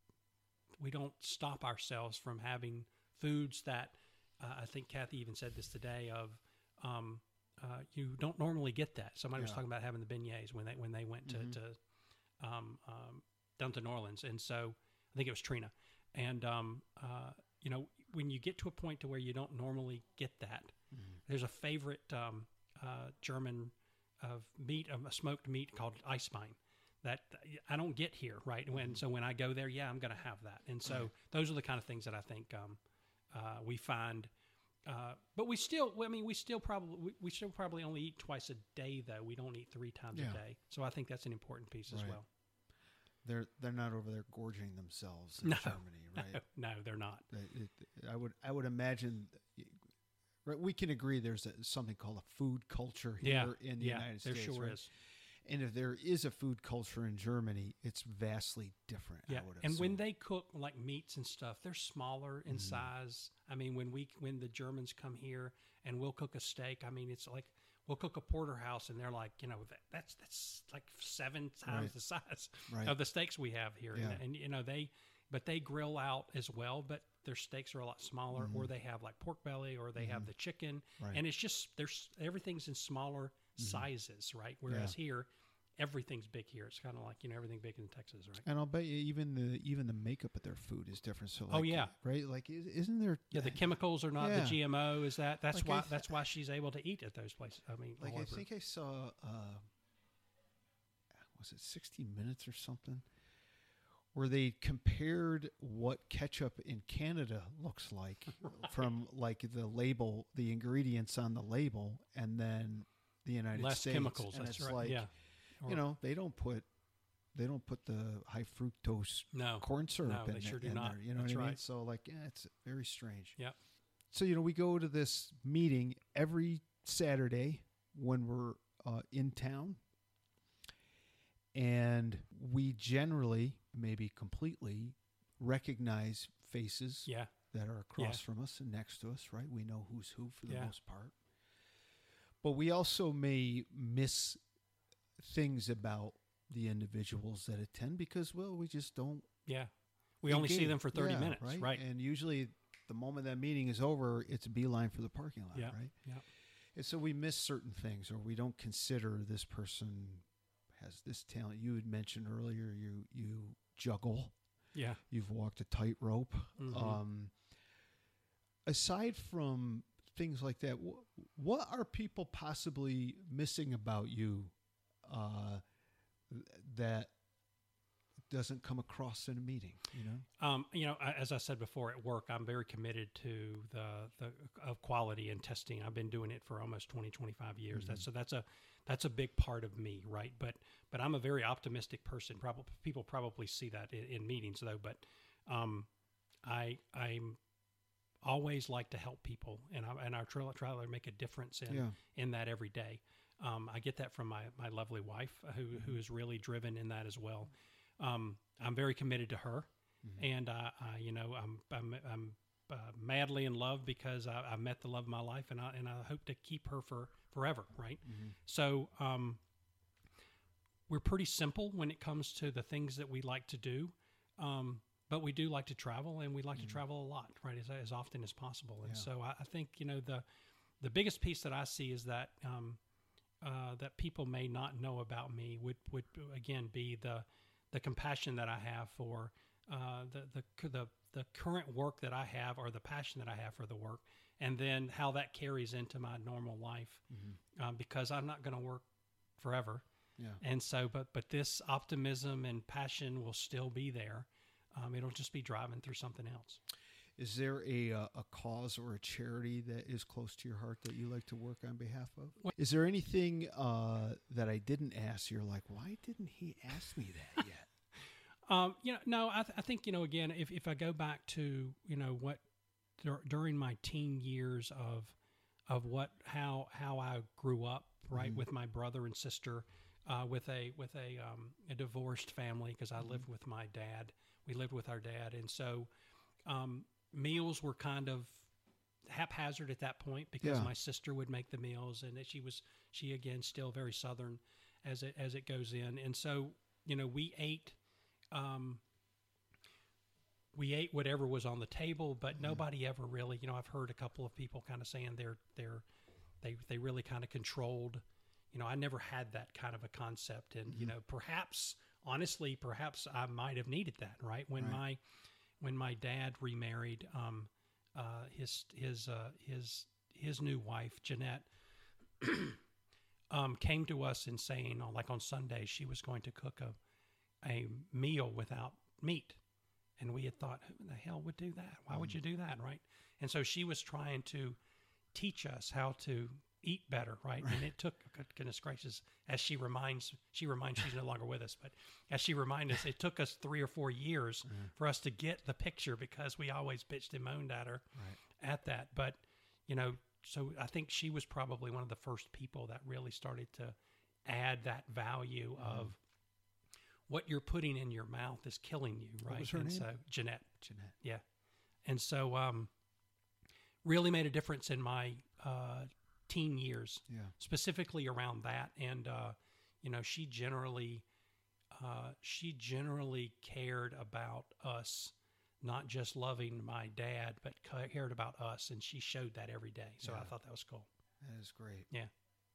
we don't stop ourselves from having foods that uh, I think Kathy even said this today of um, uh, you don't normally get that. Somebody was Yeah. talking about having the beignets when they when they went to, Mhm. to um, um, down to New Orleans, and so I think it was Trina, and um, uh, you know when you get to a point to where you don't normally get that, Mhm. there's a favorite um, uh, German of meat, um, a smoked meat called Eisbein that I don't get here, right? When so when I go there, yeah, I'm going to have that. And so right. those are the kind of things that I think um, uh, we find. Uh, but we still, I mean, we still probably we, we still probably only eat twice a day, though. We don't eat three times yeah. a day. So I think that's an important piece right. as well. They're they're not over there gorging themselves in no, Germany, right? No, no, they're not. It, it, I would I would imagine. Right, we can agree there's a, something called a food culture here yeah, in the yeah, United there States. There sure right? is. And if there is a food culture in Germany, it's vastly different. Yeah, I would and assume. when they cook like meats and stuff, they're smaller in Mhm. size. I mean, when we when the Germans come here and we'll cook a steak, I mean, it's like we'll cook a porterhouse, and they're like, you know, that, that's that's like seven times Right. the size Right. of the steaks we have here, Yeah. and, and you know they, but they grill out as well, but their steaks are a lot smaller, Mhm. or they have like pork belly, or they have Mhm. the chicken, Right. and it's just there's everything's in smaller Mhm. sizes, right? Whereas here, everything's big here. It's kind of like, you know, everything big in Texas, right? And I'll bet you even the even the makeup of their food is different. So like, Oh, yeah. right? Like is, isn't there? Yeah, the chemicals are not Yeah. the G M O. Is that that's Like I why th- that's why she's able to eat at those places. I mean, Like all I over. think I saw, uh, was it sixty minutes or something, where they compared what ketchup in Canada looks like Right. from like the label, the ingredients on the label, and then the United less States. chemicals. And That's it's right. like, yeah, you Or- know, they don't put they don't put the high fructose no, corn syrup No, in, they there- sure do in not. there. You know That's what I mean? right. So like, yeah, it's very strange. Yeah. So you know, we go to this meeting every Saturday when we're uh, in town, and we generally, maybe completely, recognize faces yeah, that are across Yeah. from us and next to us. Right? We know who's who for the Yeah. most part. But we also may miss things about the individuals that attend because, well, we just don't. yeah. We only see engage. them for thirty Yeah, minutes, right? right? And usually, the moment that meeting is over, it's a beeline for the parking lot, Yeah, right? yeah. And so we miss certain things, or we don't consider this person has this talent. You had mentioned earlier, you you juggle. Yeah. You've walked a tightrope. Mhm. Um, aside from things like that, wh- what are people possibly missing about you uh, th- that doesn't come across in a meeting? You know, Um, you know, I- as I said before, at work, I'm very committed to the the of quality and testing. I've been doing it for almost twenty, twenty-five years. Mhm. That's so that's a that's a big part of me, right? But but I'm a very optimistic person. Probably people probably see that in, in meetings though. But um, I I'm always like to help people, and I and I try, try to make a difference in yeah, in that every day. Um, I get that from my, my lovely wife, uh, who who is really driven in that as well. Um, I'm very committed to her, Mhm. and uh, I, you know, I'm I'm, I'm uh, madly in love because I, I met the love of my life, and I and I hope to keep her for forever, right? Mhm. So um, we're pretty simple when it comes to the things that we like to do. Um, but we do like to travel, and we like Mhm. to travel a lot, right, as, as often as possible. And Yeah. so I, I think, you know, the the biggest piece that I see is that um, uh, that people may not know about me would, would again be the the compassion that I have for uh, the, the the the current work that I have, or the passion that I have for the work, and then how that carries into my normal life, Mhm. um, because I'm not going to work forever. Yeah. And so, but but this optimism and passion will still be there. Um, it'll just be driving through something else. Is there a uh, a cause or a charity that is close to your heart that you like to work on behalf of? Well- Is there anything uh, that I didn't ask? You're like, why didn't he ask me that yet? Um, you know, no, I, th- I think, you know, again, if, if I go back to, you know, what dur- during my teen years of, of what, how, how I grew up, right. Mhm. With my brother and sister, uh, with a, with a, um, a divorced family. Cause I Mhm. lived with my dad, we lived with our dad. And so, um, meals were kind of haphazard at that point because Yeah. my sister would make the meals, and that she was, she again, still very Southern as it, as it goes in. And so, you know, we ate, um, we ate whatever was on the table, but Mhm. nobody ever really, you know, I've heard a couple of people kind of saying they're, they're, they, they really kind of controlled, you know, I never had that kind of a concept. And, you Mhm. know, perhaps, honestly, perhaps I might have needed that, right? When Right. my, when my dad remarried, um, uh, his, his, uh, his, his new wife, Jeanette, um, came to us and saying, uh, like on Sunday, she was going to cook a, a meal without meat. And we had thought, who the hell would do that? Why would you do that, right? And so she was trying to teach us how to eat better, right? And it took, goodness gracious, as she reminds, she reminds she's no longer with us, but as she reminds us, it took us three or four years mm-hmm. for us to get the picture because we always bitched and moaned at her right. at that. But, you know, so I think she was probably one of the first people that really started to add that value mm-hmm. of what you're putting in your mouth is killing you, right? What was her and name? So Jeanette. Jeanette. Yeah. And so um, really made a difference in my uh, teen years, yeah. specifically around that. And, uh, you know, she generally, uh, she generally cared about us, not just loving my dad, but cared about us. And she showed that every day. So yeah. I thought that was cool. That is great. Yeah.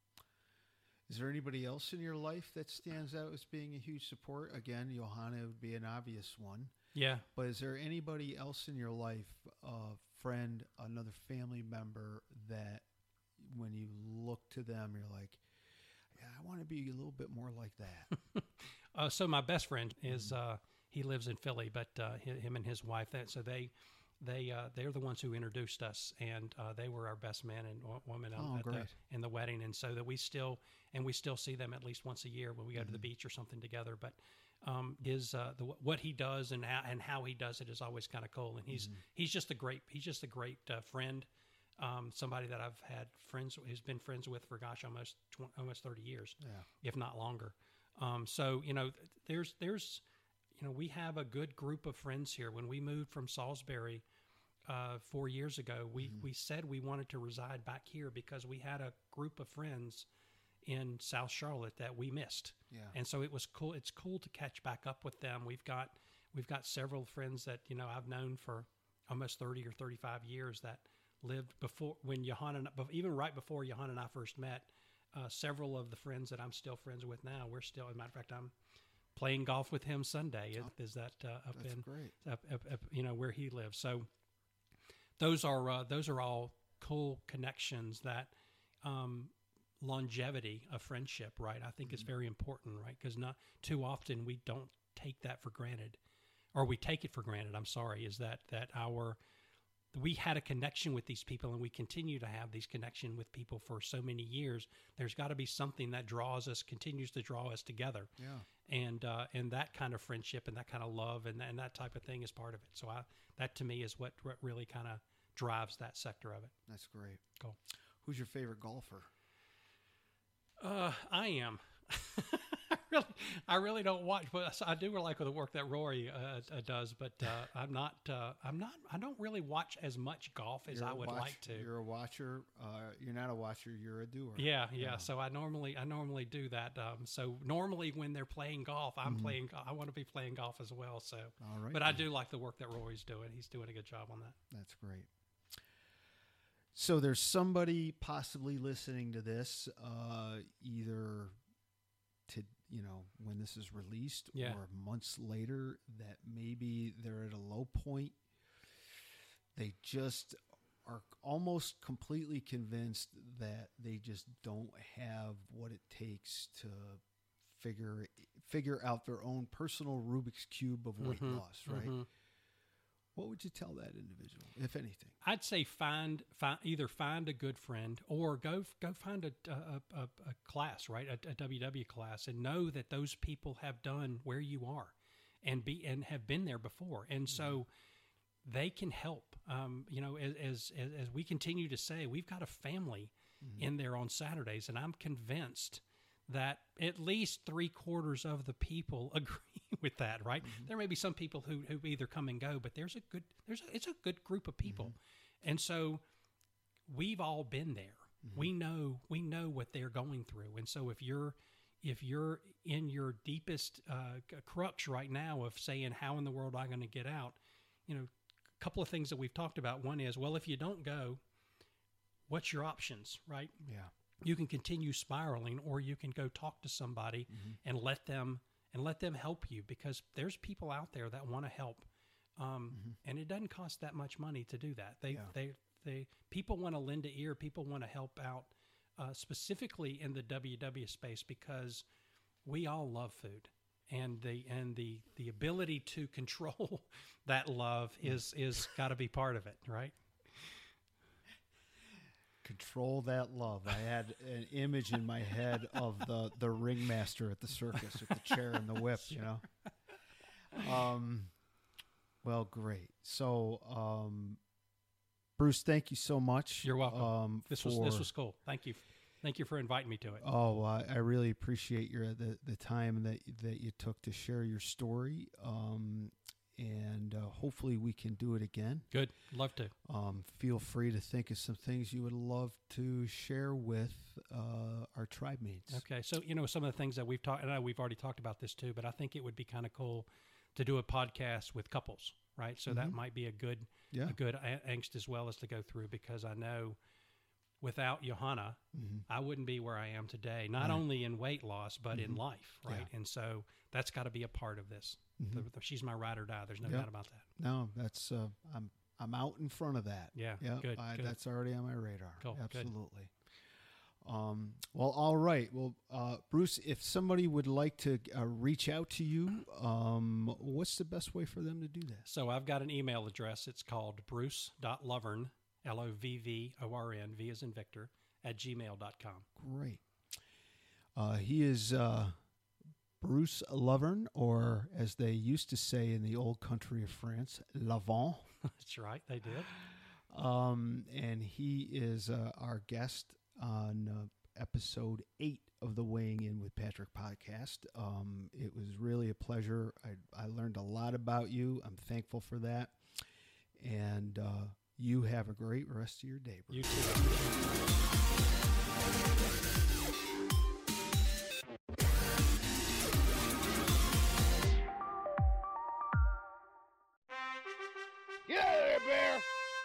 Is there anybody else in your life that stands out as being a huge support? Again, Johanna would be an obvious one. Yeah. But is there anybody else in your life, a friend, another family member, that when you look to them, you're like, yeah, I want to be a little bit more like that? uh, so my best friend is, uh, he lives in Philly, but uh, him and his wife, that so they, they, uh, they're the ones who introduced us, and uh, they were our best man and woman oh, at great. the, in the wedding. And so that we still, and we still see them at least once a year when we go mm-hmm. to the beach or something together. But um, his, uh, the, what he does and how, and how he does it is always kind of cool. And he's, mm-hmm. he's just a great, he's just a great uh, friend. Um, somebody that I've had friends, who's been friends with for gosh, almost twenty, almost thirty years, yeah. if not longer. Um, so, you know, there's, there's, you know, we have a good group of friends here. When we moved from Salisbury, uh, four years ago, we, mm-hmm. we said we wanted to reside back here because we had a group of friends in South Charlotte that we missed. Yeah. And so it was cool. It's cool to catch back up with them. We've got, we've got several friends that, you know, I've known for almost thirty or thirty-five years that lived before when Johanna, even right before Johanna and I first met. Uh, several of the friends that I'm still friends with now, we're still, as a matter of fact, I'm playing golf with him Sunday. Is, oh, is that uh, up that's in, great. Up, up, up, you know, where he lives. So those are, uh, those are all cool connections that, um, longevity of friendship, right? I think mm-hmm. is very important, right? Because not too often we don't take that for granted, or we take it for granted. I'm sorry, is that, that our, we had a connection with these people, and we continue to have these connection with people for so many years. There's got to be something that draws us, continues to draw us together. Yeah. And, uh, and that kind of friendship and that kind of love and, and that type of thing is part of it. So I, that to me is what, what really kind of drives that sector of it. That's great. Cool. Who's your favorite golfer? Uh, I am. I really, I really don't watch, but I do like the work that Rory uh, uh, does. But uh, I'm not, uh, I'm not, I don't really watch as much golf as you're I would watch, like to. You're a watcher. Uh, you're not a watcher. You're a doer. Yeah, yeah, yeah. So I normally, I normally do that. Um, so normally when they're playing golf, I'm mm-hmm. playing. I want to be playing golf as well. So, all right. But I do like the work that Rory's doing. He's doing a good job on that. That's great. So there's somebody possibly listening to this, uh, either to, you know, when this is released yeah. or months later, that maybe they're at a low point. They just are almost completely convinced that they just don't have what it takes to figure figure out their own personal Rubik's Cube of weight mm-hmm. loss, right? Mm-hmm. What would you tell that individual, if anything? I'd say find, find either find a good friend or go go find a a, a, a class, right, a, a W W class, and know that those people have done where you are, and be and have been there before, and mm-hmm. so they can help. Um, you know, as, as as we continue to say, we've got a family mm-hmm. in there on Saturdays, and I'm convinced that at least three quarters of the people agree with that, right? Mm-hmm. There may be some people who, who either come and go, but there's a good, there's a, it's a good group of people. Mm-hmm. And so we've all been there. Mm-hmm. We know, we know what they're going through. And so if you're, if you're in your deepest uh, crux right now of saying, how in the world am I going to get out? You know, a couple of things that we've talked about. One is, well, if you don't go, what's your options, right? Yeah. You can continue spiraling, or you can go talk to somebody mm-hmm. and let them and let them help you, because there's people out there that want to help, um, mm-hmm. and it doesn't cost that much money to do that. They, yeah. they, they, people want to lend an ear. People want to help out, uh, specifically in the W W space, because we all love food, and the and the the ability to control that love is is got to be part of it, right? Control that love. I had an image in my head of the the ringmaster at the circus with the chair and the whip, you know. Um, well, great. So, um, Bruce, thank you so much. You're welcome. Um, this for, was this was cool. Thank you, thank you for inviting me to it. Oh, I, I really appreciate your the the time that that you took to share your story. Um, and uh, hopefully we can do it again. Good, love to. Um, feel free to think of some things you would love to share with uh, our tribe mates. Okay, so you know some of the things that we've talked, and I know we've already talked about this too, but I think it would be kind of cool to do a podcast with couples, right? So Mm-hmm. that might be a good, Yeah. a good a- angst as well as to go through, because I know without Johanna, Mm-hmm. I wouldn't be where I am today, not Right. only in weight loss, but Mhm. in life, right? Yeah. And so that's got to be a part of this. Mhm. The, the, she's my ride or die. There's no Yeah. doubt about that. No, that's uh, I'm I'm out in front of that. Yeah, Yeah, good, I, good. that's already on my radar. Cool, good. Absolutely. Um, well, all right. Well, uh, Bruce, if somebody would like to uh, reach out to you, um, what's the best way for them to do that? So I've got an email address. It's called bruce.lovern, L O V V O R N, V as in Victor, at gmail dot com. Great. Uh, he is uh, Bruce Lovern, or as they used to say in the old country of France, Lavant. That's right, they did. Um, and he is uh, our guest on uh, episode eight of the Weighing In with Patrick podcast. Um, it was really a pleasure. I, I learned a lot about you. I'm thankful for that. And uh, you have a great rest of your day, Bruce. You too. Get out of there, Bear!